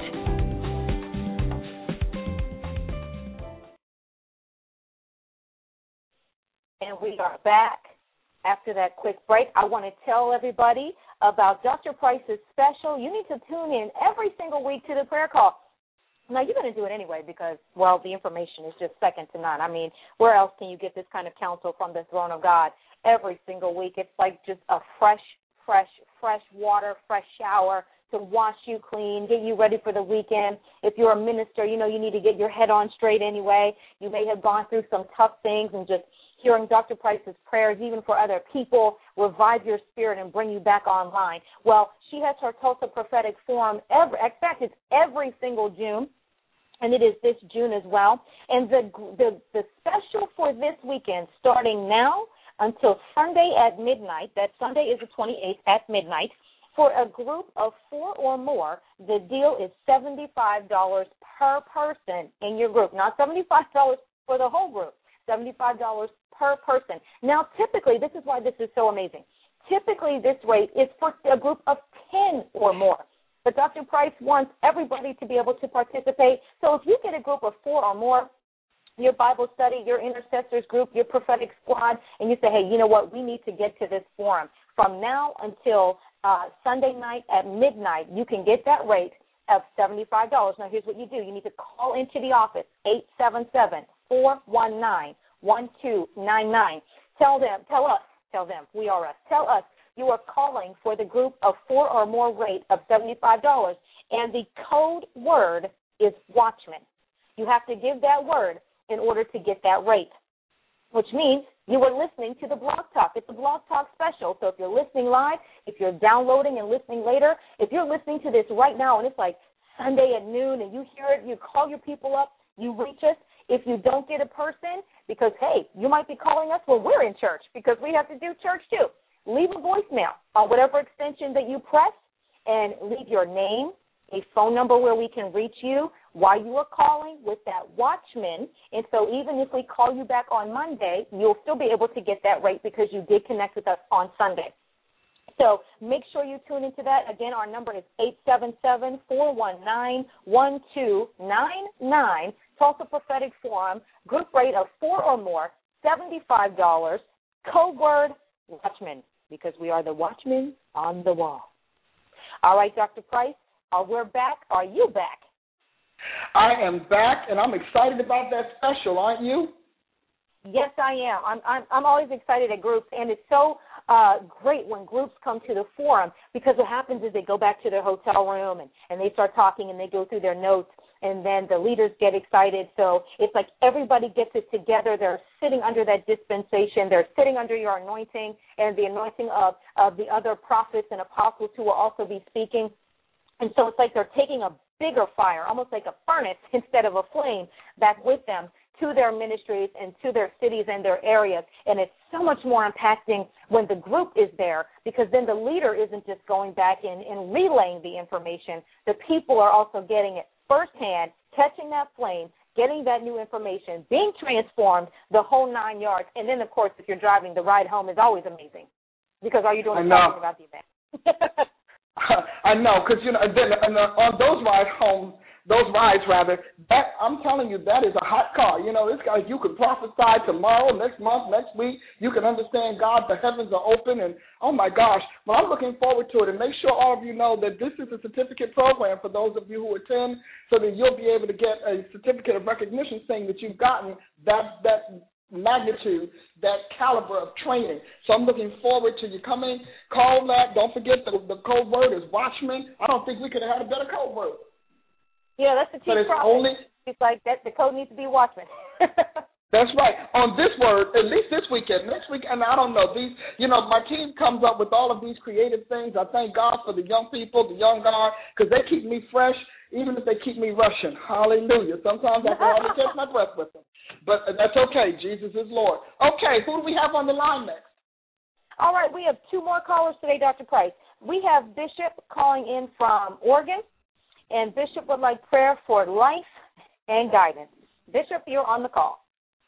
And we are back after that quick break. I want to tell everybody about Doctor Price's special. You need to tune in every single week to the prayer call. Now, you're going to do it anyway because, well, the information is just second to none. I mean, where else can you get this kind of counsel from the throne of God every single week? It's like just a fresh, fresh, fresh water, fresh shower to wash you clean, get you ready for the weekend. If you're a minister, you know you need to get your head on straight anyway. You may have gone through some tough things, and just hearing Doctor Price's prayers, even for other people, revive your spirit and bring you back online. Well, she has her Tulsa Prophetic Forum every, in fact, it's every single June, and it is this June as well. And the, the, the special for this weekend, starting now until Sunday at midnight, that Sunday is the twenty-eighth at midnight, for a group of four or more, the deal is seventy-five dollars per person in your group. Not seventy-five dollars for the whole group, seventy-five dollars per person. Now, typically, this is why this is so amazing. Typically, this rate is for a group of ten or more. But Doctor Price wants everybody to be able to participate. So if you get a group of four or more, your Bible study, your intercessors group, your prophetic squad, and you say, hey, you know what, we need to get to this forum. From now until uh, Sunday night at midnight, you can get that rate of seventy-five dollars. Now, here's what you do. You need to call into the office, eight seven seven, four one nine, one two nine nine. Tell them, tell us, tell them, we are us, tell us you are calling for the group of four or more rate of seventy-five dollars, and the code word is Watchman. You have to give that word in order to get that rate, which means you are listening to the Blog Talk. It's a Blog Talk special, so if you're listening live, if you're downloading and listening later, if you're listening to this right now and it's like Sunday at noon and you hear it, you call your people up, you reach us. If you don't get a person, because, hey, you might be calling us when we're in church because we have to do church too. Leave a voicemail on whatever extension that you press and leave your name, a phone number where we can reach you while you are calling with that Watchman. And so even if we call you back on Monday, you'll still be able to get that rate because you did connect with us on Sunday. So make sure you tune into that. Again, our number is eight seven seven, four one nine, one two nine nine. Tulsa Prophetic Forum, group rate of four or more, seventy-five dollars. Code word, watchman, because we are the watchmen on the wall. All right, Doctor Price, are we back? Are you back? I am back, and I'm excited about that special, aren't you? Yes, I am. I'm I'm, I'm always excited at groups, and it's so uh, great when groups come to the forum, because what happens is they go back to their hotel room, and, and they start talking, and they go through their notes, and then the leaders get excited. So it's like everybody gets it together. They're sitting under that dispensation. They're sitting under your anointing and the anointing of, of the other prophets and apostles who will also be speaking. And so it's like they're taking a bigger fire, almost like a furnace instead of a flame, back with them to their ministries and to their cities and their areas. And it's so much more impacting when the group is there, because then the leader isn't just going back and, and relaying the information. The people are also getting it firsthand, catching that flame, getting that new information, being transformed, the whole nine yards. And then, of course, if you're driving, the ride home is always amazing, because all you're doing is talking about the event. I know, because, you know, then and, uh, on those rides home, those rides, rather, that, I'm telling you, that is a hot car. You know, this guy, you could prophesy tomorrow, next month, next week. You can understand God, the heavens are open, and, oh, my gosh. Well, I'm looking forward to it, and make sure all of you know that this is a certificate program for those of you who attend, so that you'll be able to get a certificate of recognition saying that you've gotten that that magnitude, that caliber of training. So I'm looking forward to you coming. Call that. Don't forget the, the code word is watchman. I don't think we could have had a better code word. Yeah, that's the chief problem. Only, it's like that. The code needs to be watchman. That's right. On this word, at least this weekend, next weekend, I don't know. These, you know, my team comes up with all of these creative things. I thank God for the young people, the young guard, because they keep me fresh, even if they keep me rushing. Hallelujah. Sometimes I can hardly catch my breath with them. But that's okay. Jesus is Lord. Okay, who do we have on the line next? All right, we have two more callers today, Doctor Price. We have Bishop calling in from Oregon, and Bishop would like prayer for life and guidance. Bishop, you're on the call.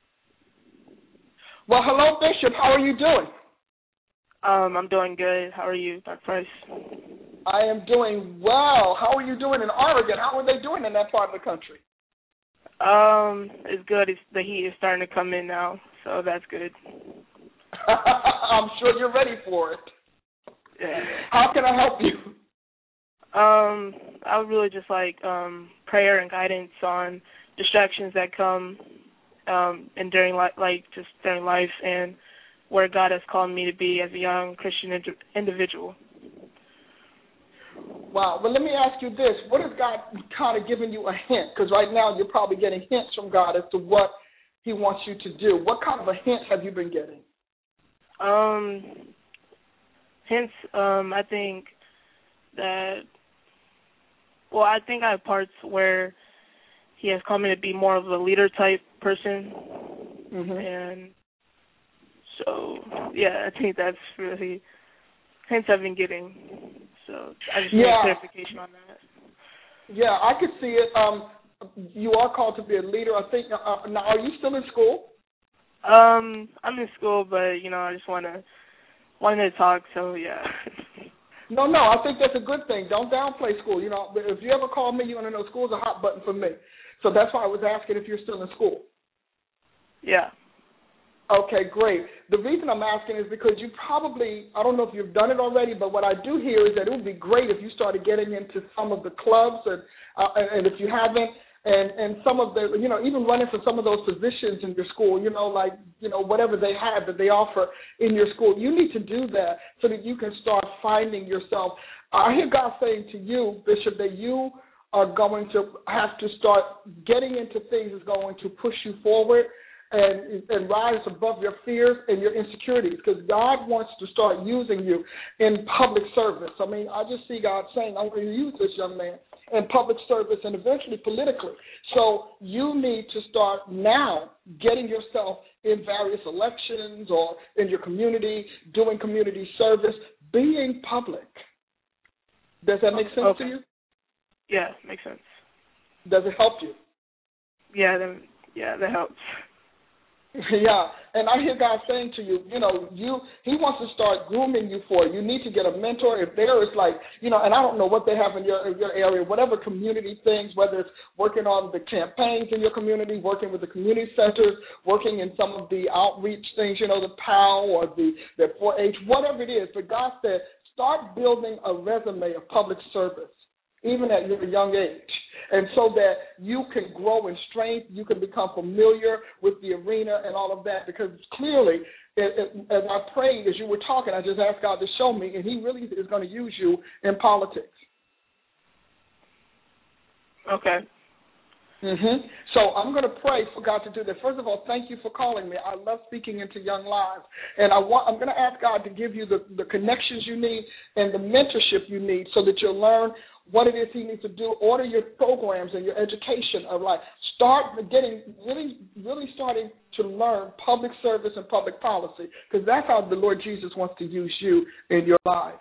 Well, hello, Bishop. How are you doing? Um, I'm doing good. How are you, Doctor Price? I am doing well. How are you doing in Oregon? How are they doing in that part of the country? Um, it's good. It's, the heat is starting to come in now, so that's good. I'm sure you're ready for it. Yeah. How can I help you? Um, I would really just like um, prayer and guidance on distractions that come um, and during li- like just during life, and where God has called me to be as a young Christian ind- individual. Wow. Well, let me ask you this. What has God kind of given you a hint? Because right now you're probably getting hints from God as to what he wants you to do. What kind of a hint have you been getting? Um, hints, um, I think that, well, I think I have parts where he has called me to be more of a leader type person. Mm-hmm. And so, yeah, I think that's really hints I've been getting. So I just need yeah. clarification on that. Yeah, I could see it. Um, you are called to be a leader. I think. Uh, now, are you still in school? Um, I'm in school, but you know, I just wanna wanted to talk. So yeah. No, no, I think that's a good thing. Don't downplay school. You know, if you ever call me, you want to know school's a hot button for me. So that's why I was asking if you're still in school. Yeah. Okay, great. The reason I'm asking is because you probably, I don't know if you've done it already, but what I do hear is that it would be great if you started getting into some of the clubs, and uh, and if you haven't, and, and some of the, you know, even running for some of those positions in your school, you know, like, you know, whatever they have that they offer in your school. You need to do that so that you can start finding yourself. I hear God saying to you, Bishop, that you are going to have to start getting into things that's going to push you forward and and rise above your fears and your insecurities, because God wants to start using you in public service. I mean, I just see God saying, I'm going to use this young man in public service and eventually politically. So you need to start now getting yourself in various elections or in your community, doing community service, being public. Does that make sense okay. to you? Yeah, makes sense. Does it help you? Yeah, that, yeah, that helps. Yeah, and I hear God saying to you, you know, you He wants to start grooming you for it. You need to get a mentor. If there is like, you know, and I don't know what they have in your in your area, whatever community things, whether it's working on the campaigns in your community, working with the community centers, working in some of the outreach things, you know, the P O W or the, the four H, whatever it is. But God said, start building a resume of public service, even at your young age. And so that you can grow in strength, you can become familiar with the arena and all of that, because clearly, it, it, as I prayed, as you were talking, I just asked God to show me, and He really is going to use you in politics. Okay. Mm-hmm. So I'm going to pray for God to do that. First of all, thank you for calling me. I love speaking into young lives. And I want, I'm going to ask God to give you the, the connections you need and the mentorship you need so that you'll learn what it is He needs to do. Order your programs and your education of life. Start getting, really, really starting to learn public service and public policy, because that's how the Lord Jesus wants to use you in your life.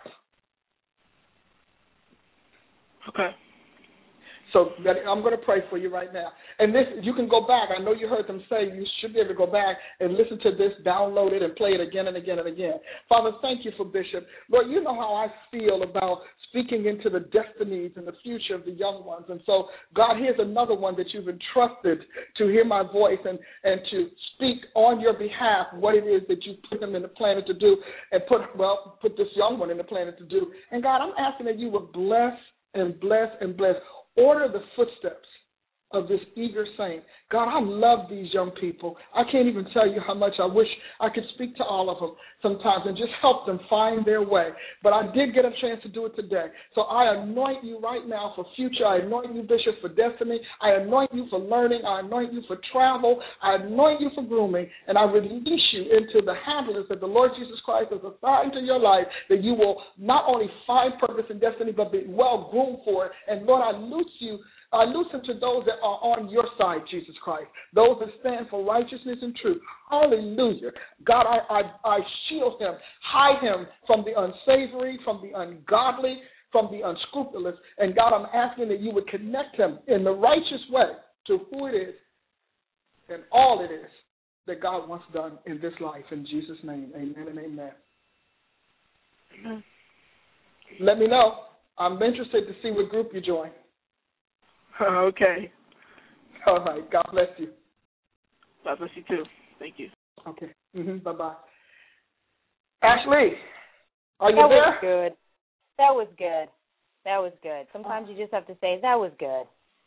Okay. So I'm going to pray for you right now. And this, you can go back. I know you heard them say you should be able to go back and listen to this, download it, and play it again and again and again. Father, thank you for Bishop. Lord, you know how I feel about speaking into the destinies and the future of the young ones. And so, God, here's another one that you've entrusted to hear my voice and, and to speak on your behalf what it is that you put them in the planet to do and put, well, put this young one in the planet to do. And, God, I'm asking that you would bless and bless and bless. Order the footsteps of this eager saint. God, I love these young people. I can't even tell you how much I wish I could speak to all of them sometimes and just help them find their way. But I did get a chance to do it today. So I anoint you right now for future. I anoint you, Bishop, for destiny. I anoint you for learning. I anoint you for travel. I anoint you for grooming. And I release you into the handlers that the Lord Jesus Christ has assigned to your life, that you will not only find purpose and destiny, but be well groomed for it. And Lord, I loose you I listen to those that are on your side, Jesus Christ, those that stand for righteousness and truth. Hallelujah. God, I, I, I shield him, hide him from the unsavory, from the ungodly, from the unscrupulous. And God, I'm asking that you would connect him in the righteous way to who it is and all it is that God wants done in this life. In Jesus' name, amen and amen. Amen. Let me know. I'm interested to see what group you join. Okay. All right. God bless you. God bless you too. Thank you. Okay. Mm-hmm. Bye-bye. Ashley, are you that there? That was good. That was good. That was good. Sometimes you just have to say, that was good.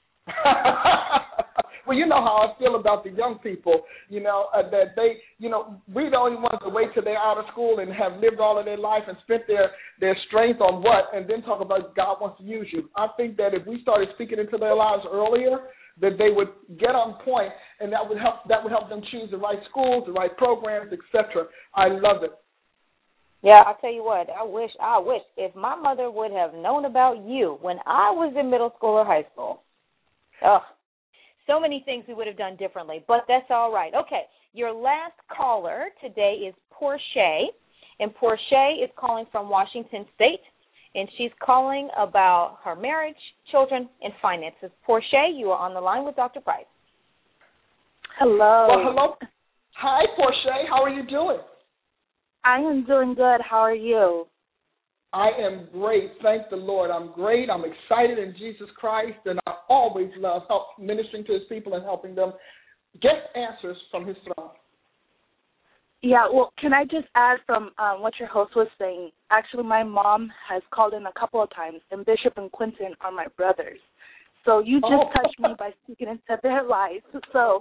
Well, you know how I feel about the young people, you know, uh, that they, you know, we're the only ones that wait till they're out of school and have lived all of their life and spent their, their strength on what, and then talk about God wants to use you. I think that if we started speaking into their lives earlier, that they would get on point, and that would help, that would help them choose the right schools, the right programs, et cetera. I love it. Yeah, I'll tell you what, I wish, I wish, if my mother would have known about you when I was in middle school or high school, oh, so many things we would have done differently, but that's all right. Okay, your last caller today is Portia, and Portia is calling from Washington State, and she's calling about her marriage, children, and finances. Portia, you are on the line with Doctor Price. Hello. Well, hello. Hi, Portia. How are you doing? I am doing good. How are you? I am great. Thank the Lord. I'm great. I'm excited in Jesus Christ, and I always love help ministering to his people and helping them get answers from his throne. Yeah, well, can I just add from um, what your host was saying? Actually, my mom has called in a couple of times, and Bishop and Quentin are my brothers. So you just oh. touched me by speaking into their lives. So,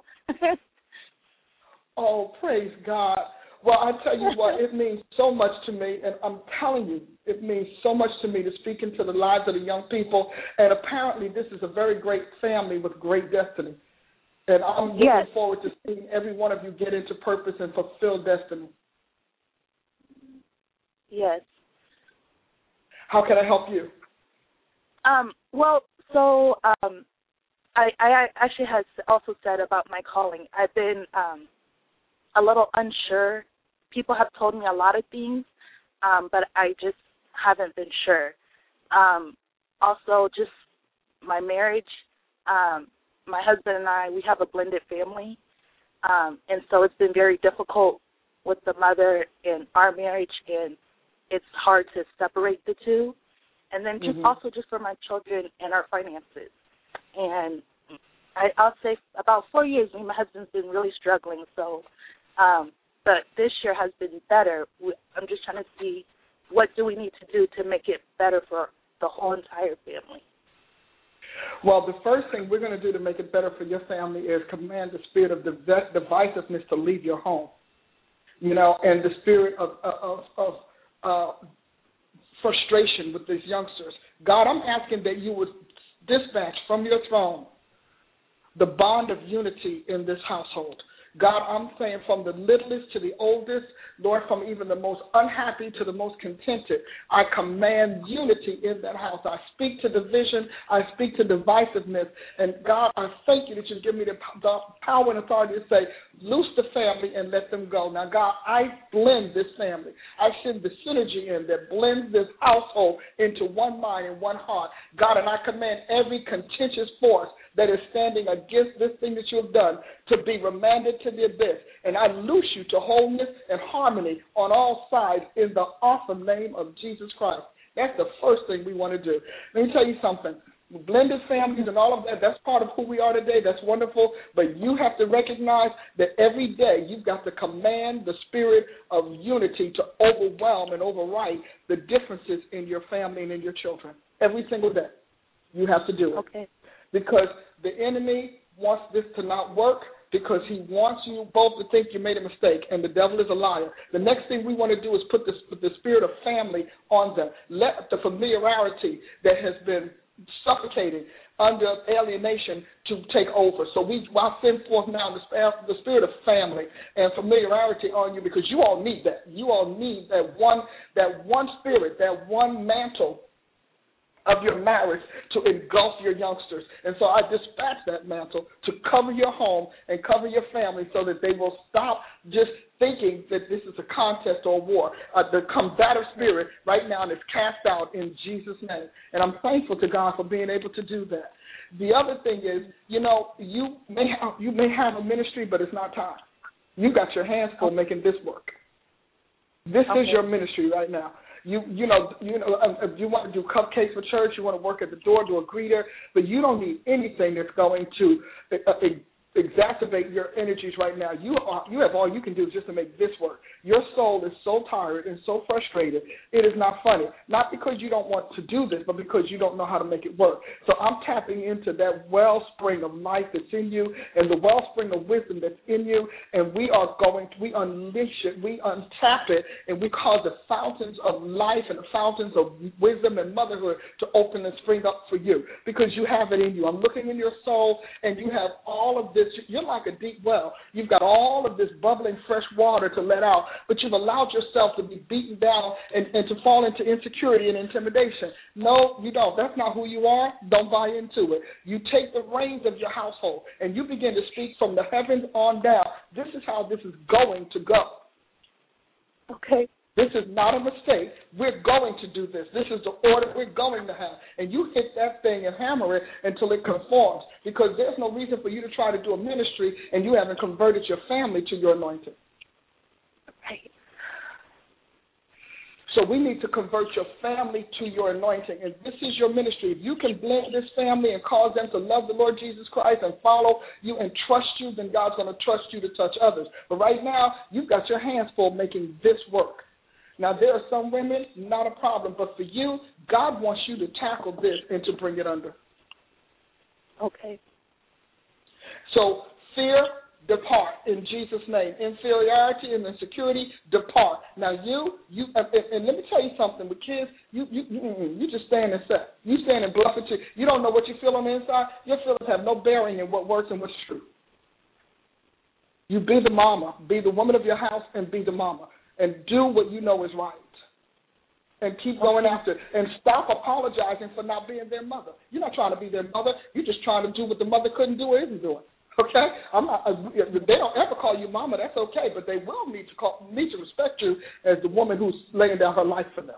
oh, praise God. Well, I tell you what, it means so much to me, and I'm telling you, it means so much to me to speak into the lives of the young people, and apparently this is a very great family with great destiny. And I'm looking yes. forward to seeing every one of you get into purpose and fulfill destiny. Yes. How can I help you? Um, well, so um, I, I actually has also said about my calling. I've been um, a little unsure. People have told me a lot of things, um, but I just haven't been sure. Um, also, just my marriage, um, my husband and I, we have a blended family. Um, and so it's been very difficult with the mother in our marriage, and it's hard to separate the two. And then just mm-hmm. also just for my children and our finances. And I, I'll say about four years, me and my husband's been really struggling. So, um, but this year has been better. We, I'm just trying to see what do we need to do to make it better for the whole entire family. Well, the first thing we're going to do to make it better for your family is command the spirit of divisiveness to leave your home. You know, and the spirit of of, of uh, frustration with these youngsters. God, I'm asking that you would dispatch from your throne the bond of unity in this household. God, I'm saying from the littlest to the oldest, Lord, from even the most unhappy to the most contented, I command unity in that house. I speak to division. I speak to divisiveness. And God, I thank you that you give me the, the power and authority to say, loose the family and let them go. Now, God, I blend this family. I send the synergy in that blends this household into one mind and one heart. God, and I command every contentious force that is standing against this thing that you have done to be remanded to the abyss. And I loose you to wholeness and harmony on all sides in the awesome name of Jesus Christ. That's the first thing we want to do. Let me tell you something. Blended families and all of that, that's part of who we are today. That's wonderful. But you have to recognize that every day you've got to command the spirit of unity to overwhelm and overwrite the differences in your family and in your children. Every single day you have to do it. Okay. Because the enemy wants this to not work, because he wants you both to think you made a mistake, and the devil is a liar. The next thing we want to do is put this, the spirit of family on them. Let the familiarity that has been suffocating under alienation to take over. So we I send forth now the, the spirit of family and familiarity on you, because you all need that. You all need that one, that one spirit, that one mantle of your marriage to engulf your youngsters. And so I dispatch that mantle to cover your home and cover your family so that they will stop just thinking that this is a contest or a war. Uh, the combative spirit right now is cast out in Jesus' name. And I'm thankful to God for being able to do that. The other thing is, you know, you may have, you may have a ministry, but it's not time. You got your hands full making this work. This okay. is your ministry right now. You you know you know uh, you want to do cupcakes for church. You want to work at the door, do a greeter, but you don't need anything that's going to uh, uh, exacerbate your energies right now. You are, you have all you can do just to make this work. Your soul is so tired and so frustrated, it is not funny. Not because you don't want to do this, but because you don't know how to make it work. So I'm tapping into that wellspring of life that's in you and the wellspring of wisdom that's in you, and we are going to, we unleash it, we untap it, and we cause the fountains of life and the fountains of wisdom and motherhood to open and spring up for you, because you have it in you. I'm looking in your soul, and you have all of this. You're like a deep well. You've got all of this bubbling fresh water to let out, but you've allowed yourself to be beaten down and, and to fall into insecurity and intimidation. No, you don't. That's not who you are. Don't buy into it. You take the reins of your household, and you begin to speak from the heavens on down. This is how this is going to go. Okay. This is not a mistake. We're going to do this. This is the order we're going to have. And you hit that thing and hammer it until it conforms, because there's no reason for you to try to do a ministry and you haven't converted your family to your anointing. Right. So we need to convert your family to your anointing, and this is your ministry. If you can blend this family and cause them to love the Lord Jesus Christ and follow you and trust you, then God's going to trust you to touch others. But right now, you've got your hands full making this work. Now, there are some women, not a problem, but for you, God wants you to tackle this and to bring it under. Okay. So fear, depart in Jesus' name. Inferiority and insecurity, depart. Now, you, you, and, and let me tell you something. With kids, you, you, you, you just stand and set. You stand and bluff it. You, you don't know what you feel on the inside. Your feelings have no bearing in what works and what's true. You be the mama, be the woman of your house, and be the mama. And do what you know is right. And keep going after it. And stop apologizing for not being their mother. You're not trying to be their mother. You're just trying to do what the mother couldn't do or isn't doing. Okay? I'm not, if they don't ever call you mama, that's okay. But they will need to call, need to respect you as the woman who's laying down her life for them.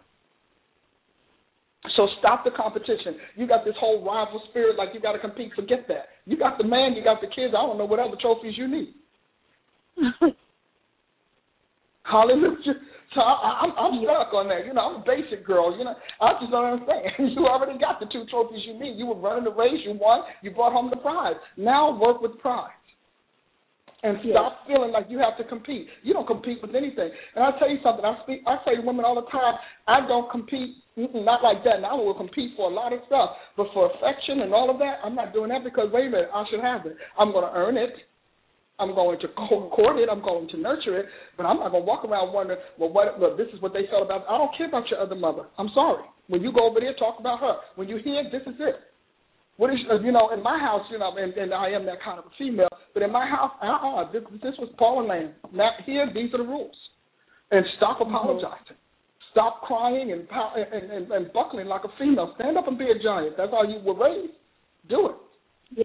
So stop the competition. You got this whole rival spirit like you got to compete. Forget that. You got the man, you got the kids. I don't know what other trophies you need. Hallelujah. So I, I'm, I'm stuck on that. You know, I'm a basic girl. You know, I just don't understand. You already got the two trophies you need. You were running the race. You won. You brought home the prize. Now work with pride. And stop yes. feeling like you have to compete. You don't compete with anything. And I'll tell you something. I speak. I say to women all the time, I don't compete, not like that. Now I will compete for a lot of stuff. But for affection and all of that, I'm not doing that because, wait a minute, I should have it. I'm going to earn it. I'm going to court it. I'm going to nurture it. But I'm not going to walk around wondering, well, what, well, this is what they felt about. I don't care about your other mother. I'm sorry. When you go over there, talk about her. When you hear, this is it. What is, you know, in my house, you know, and, and I am that kind of a female, but in my house, uh-uh, this, this was Paul and Land. Now, here, these are the rules. And stop apologizing. Mm-hmm. Stop crying and, and, and, and buckling like a female. Stand up and be a giant. That's how you were raised. Do it. Yeah.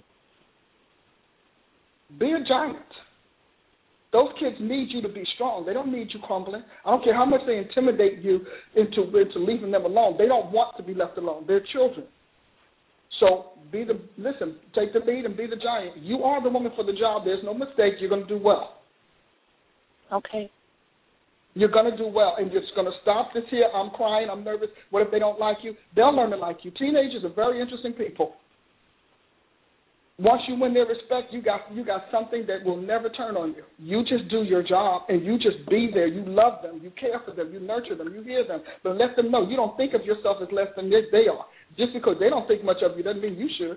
Be a giant. Those kids need you to be strong. They don't need you crumbling. I don't care how much they intimidate you into, into leaving them alone. They don't want to be left alone. They're children. So be the listen, take the lead and be the giant. You are the woman for the job. There's no mistake. You're going to do well. Okay. You're going to do well, and you're just going to stop this here. I'm crying. I'm nervous. What if they don't like you? They'll learn to like you. Teenagers are very interesting people. Once you win their respect, you got you got something that will never turn on you. You just do your job, and you just be there. You love them. You care for them. You nurture them. You hear them. But let them know you don't think of yourself as less than they are. Just because they don't think much of you doesn't mean you should.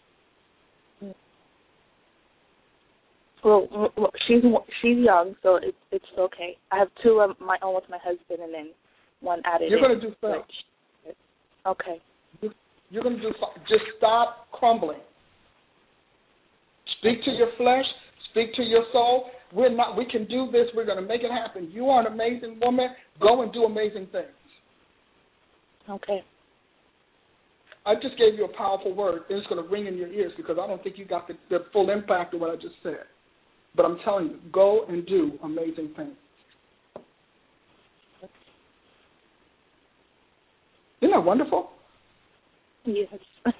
Well, well she's she's young, so it's it's okay. I have two of my own with my husband, and then one added. You're going to do fine. Okay. You're going to do fine. Just stop crumbling. Speak to your flesh. Speak to your soul. We're not. We can do this. We're going to make it happen. You are an amazing woman. Go and do amazing things. Okay. I just gave you a powerful word, and it's going to ring in your ears because I don't think you got the, the full impact of what I just said. But I'm telling you, go and do amazing things. Isn't that wonderful? Yes.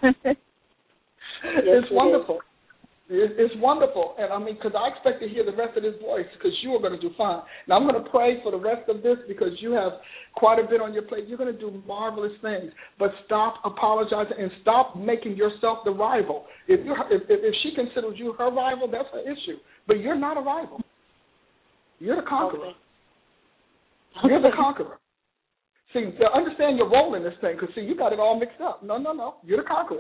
It's wonderful. It's wonderful, and I mean, because I expect to hear the rest of this voice because you are going to do fine. Now, I'm going to pray for the rest of this because you have quite a bit on your plate. You're going to do marvelous things, but stop apologizing and stop making yourself the rival. If, you're, if, if she considers you her rival, that's her issue, but you're not a rival. You're the conqueror. Okay. You're the conqueror. See, understand your role in this thing because, see, you got it all mixed up. No, no, no. You're the conqueror.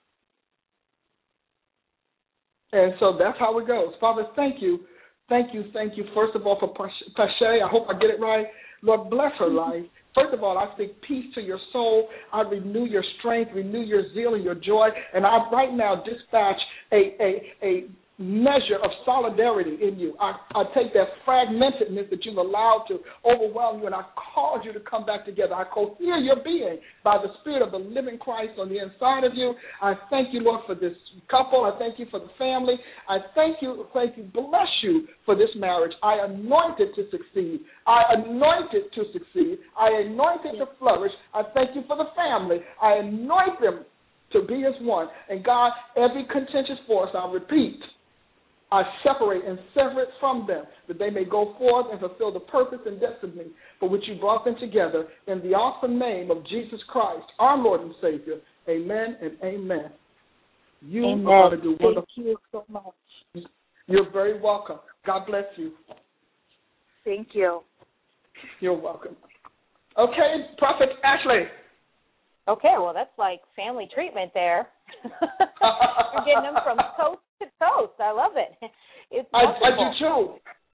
And so that's how it goes. Father, thank you. Thank you, thank you, first of all, for Pashay. I hope I get it right. Lord, bless her life. First of all, I speak peace to your soul. I renew your strength, renew your zeal and your joy. And I right now dispatch a, a, a measure of solidarity in you. I, I take that fragmentedness that you've allowed to overwhelm you, and I cause you to come back together. I cohere your being by the Spirit of the living Christ on the inside of you. I thank you, Lord, for this couple. I thank you for the family. I thank you, thank you, bless you for this marriage. I anoint it to succeed. I anoint it to succeed. I anoint it to flourish. I thank you for the family. I anoint them to be as one. And God, every contentious force, I repeat, I separate and sever it from them, that they may go forth and fulfill the purpose and destiny for which you brought them together. In the awesome name of Jesus Christ, our Lord and Savior, amen and amen. You amen. are going to do wonderful. Thank you so much. You're very welcome. God bless you. Thank you. You're welcome. Okay, Prophet Ashley. Okay, well, that's like family treatment there. You're getting them from coast to coast. I love it. It's I, I do too.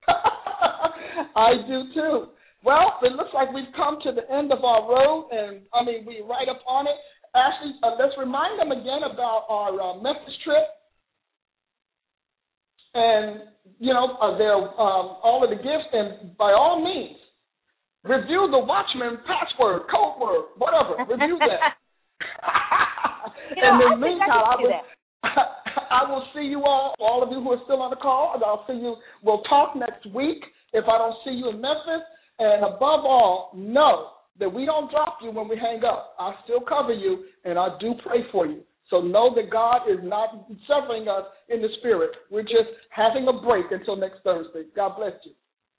I do too. Well, it looks like we've come to the end of our road, and I mean, we're right up on it. Ashley, uh, let's remind them again about our uh, Memphis trip. And, you know, uh, there um, all of the gifts, and by all means, review the Watchman password, code word, whatever. Review that. You know, and in the I meantime, I, I will, I will see you all, all of you who are still on the call. I'll see you. We'll talk next week if I don't see you in Memphis. And above all, know that we don't drop you when we hang up. I still cover you, and I do pray for you. So know that God is not severing us in the spirit. We're just having a break until next Thursday. God bless you.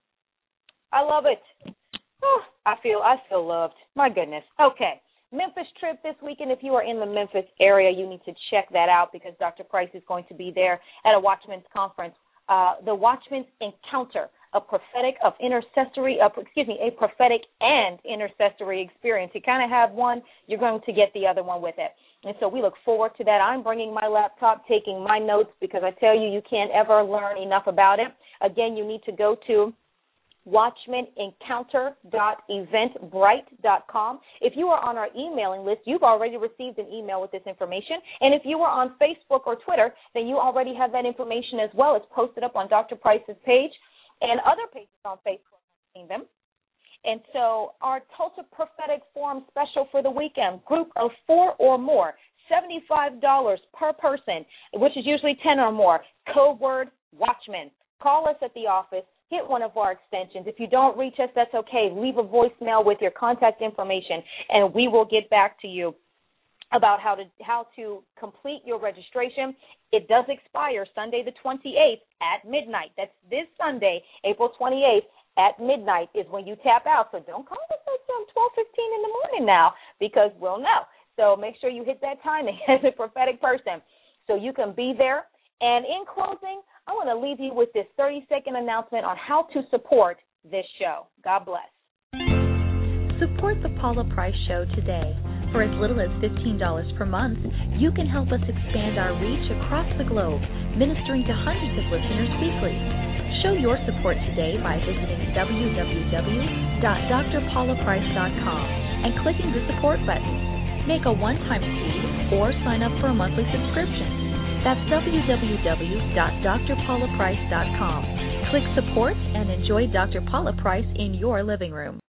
I love it. Oh, I feel I feel loved. My goodness. Okay. Memphis trip this weekend. If you are in the Memphis area, you need to check that out because Doctor Price is going to be there at a Watchmen's Conference. Uh, the Watchmen's Encounter, a prophetic of intercessory, uh, excuse me, a prophetic and intercessory experience. You kind of have one, you're going to get the other one with it. And so we look forward to that. I'm bringing my laptop, taking my notes because I tell you, you can't ever learn enough about it. Again, you need to go to watchman encounter dot eventbrite dot com. If you are on our emailing list, you've already received an email with this information. And if you are on Facebook or Twitter, then you already have that information as well. It's posted up on Doctor Price's page and other pages on Facebook. I've seen them. And so our Tulsa Prophetic Forum special for the weekend, group of four or more, seventy-five dollars per person, which is usually ten or more, code word Watchman. Call us at the office. Hit one of our extensions. If you don't reach us, that's okay. Leave a voicemail with your contact information, and we will get back to you about how to how to complete your registration. It does expire Sunday the twenty-eighth at midnight. That's this Sunday, April twenty-eighth at midnight is when you tap out. So don't call us at twelve fifteen in the morning now because we'll know. So make sure you hit that timing as a prophetic person so you can be there. And in closing, I want to leave you with this thirty-second announcement on how to support this show. God bless. Support the Paula Price Show today. For as little as fifteen dollars per month, you can help us expand our reach across the globe, ministering to hundreds of listeners weekly. Show your support today by visiting w w w dot d r paula price dot com and clicking the support button. Make a one-time fee or sign up for a monthly subscription. That's w w w dot d r paula price dot com. Click support and enjoy Doctor Paula Price in your living room.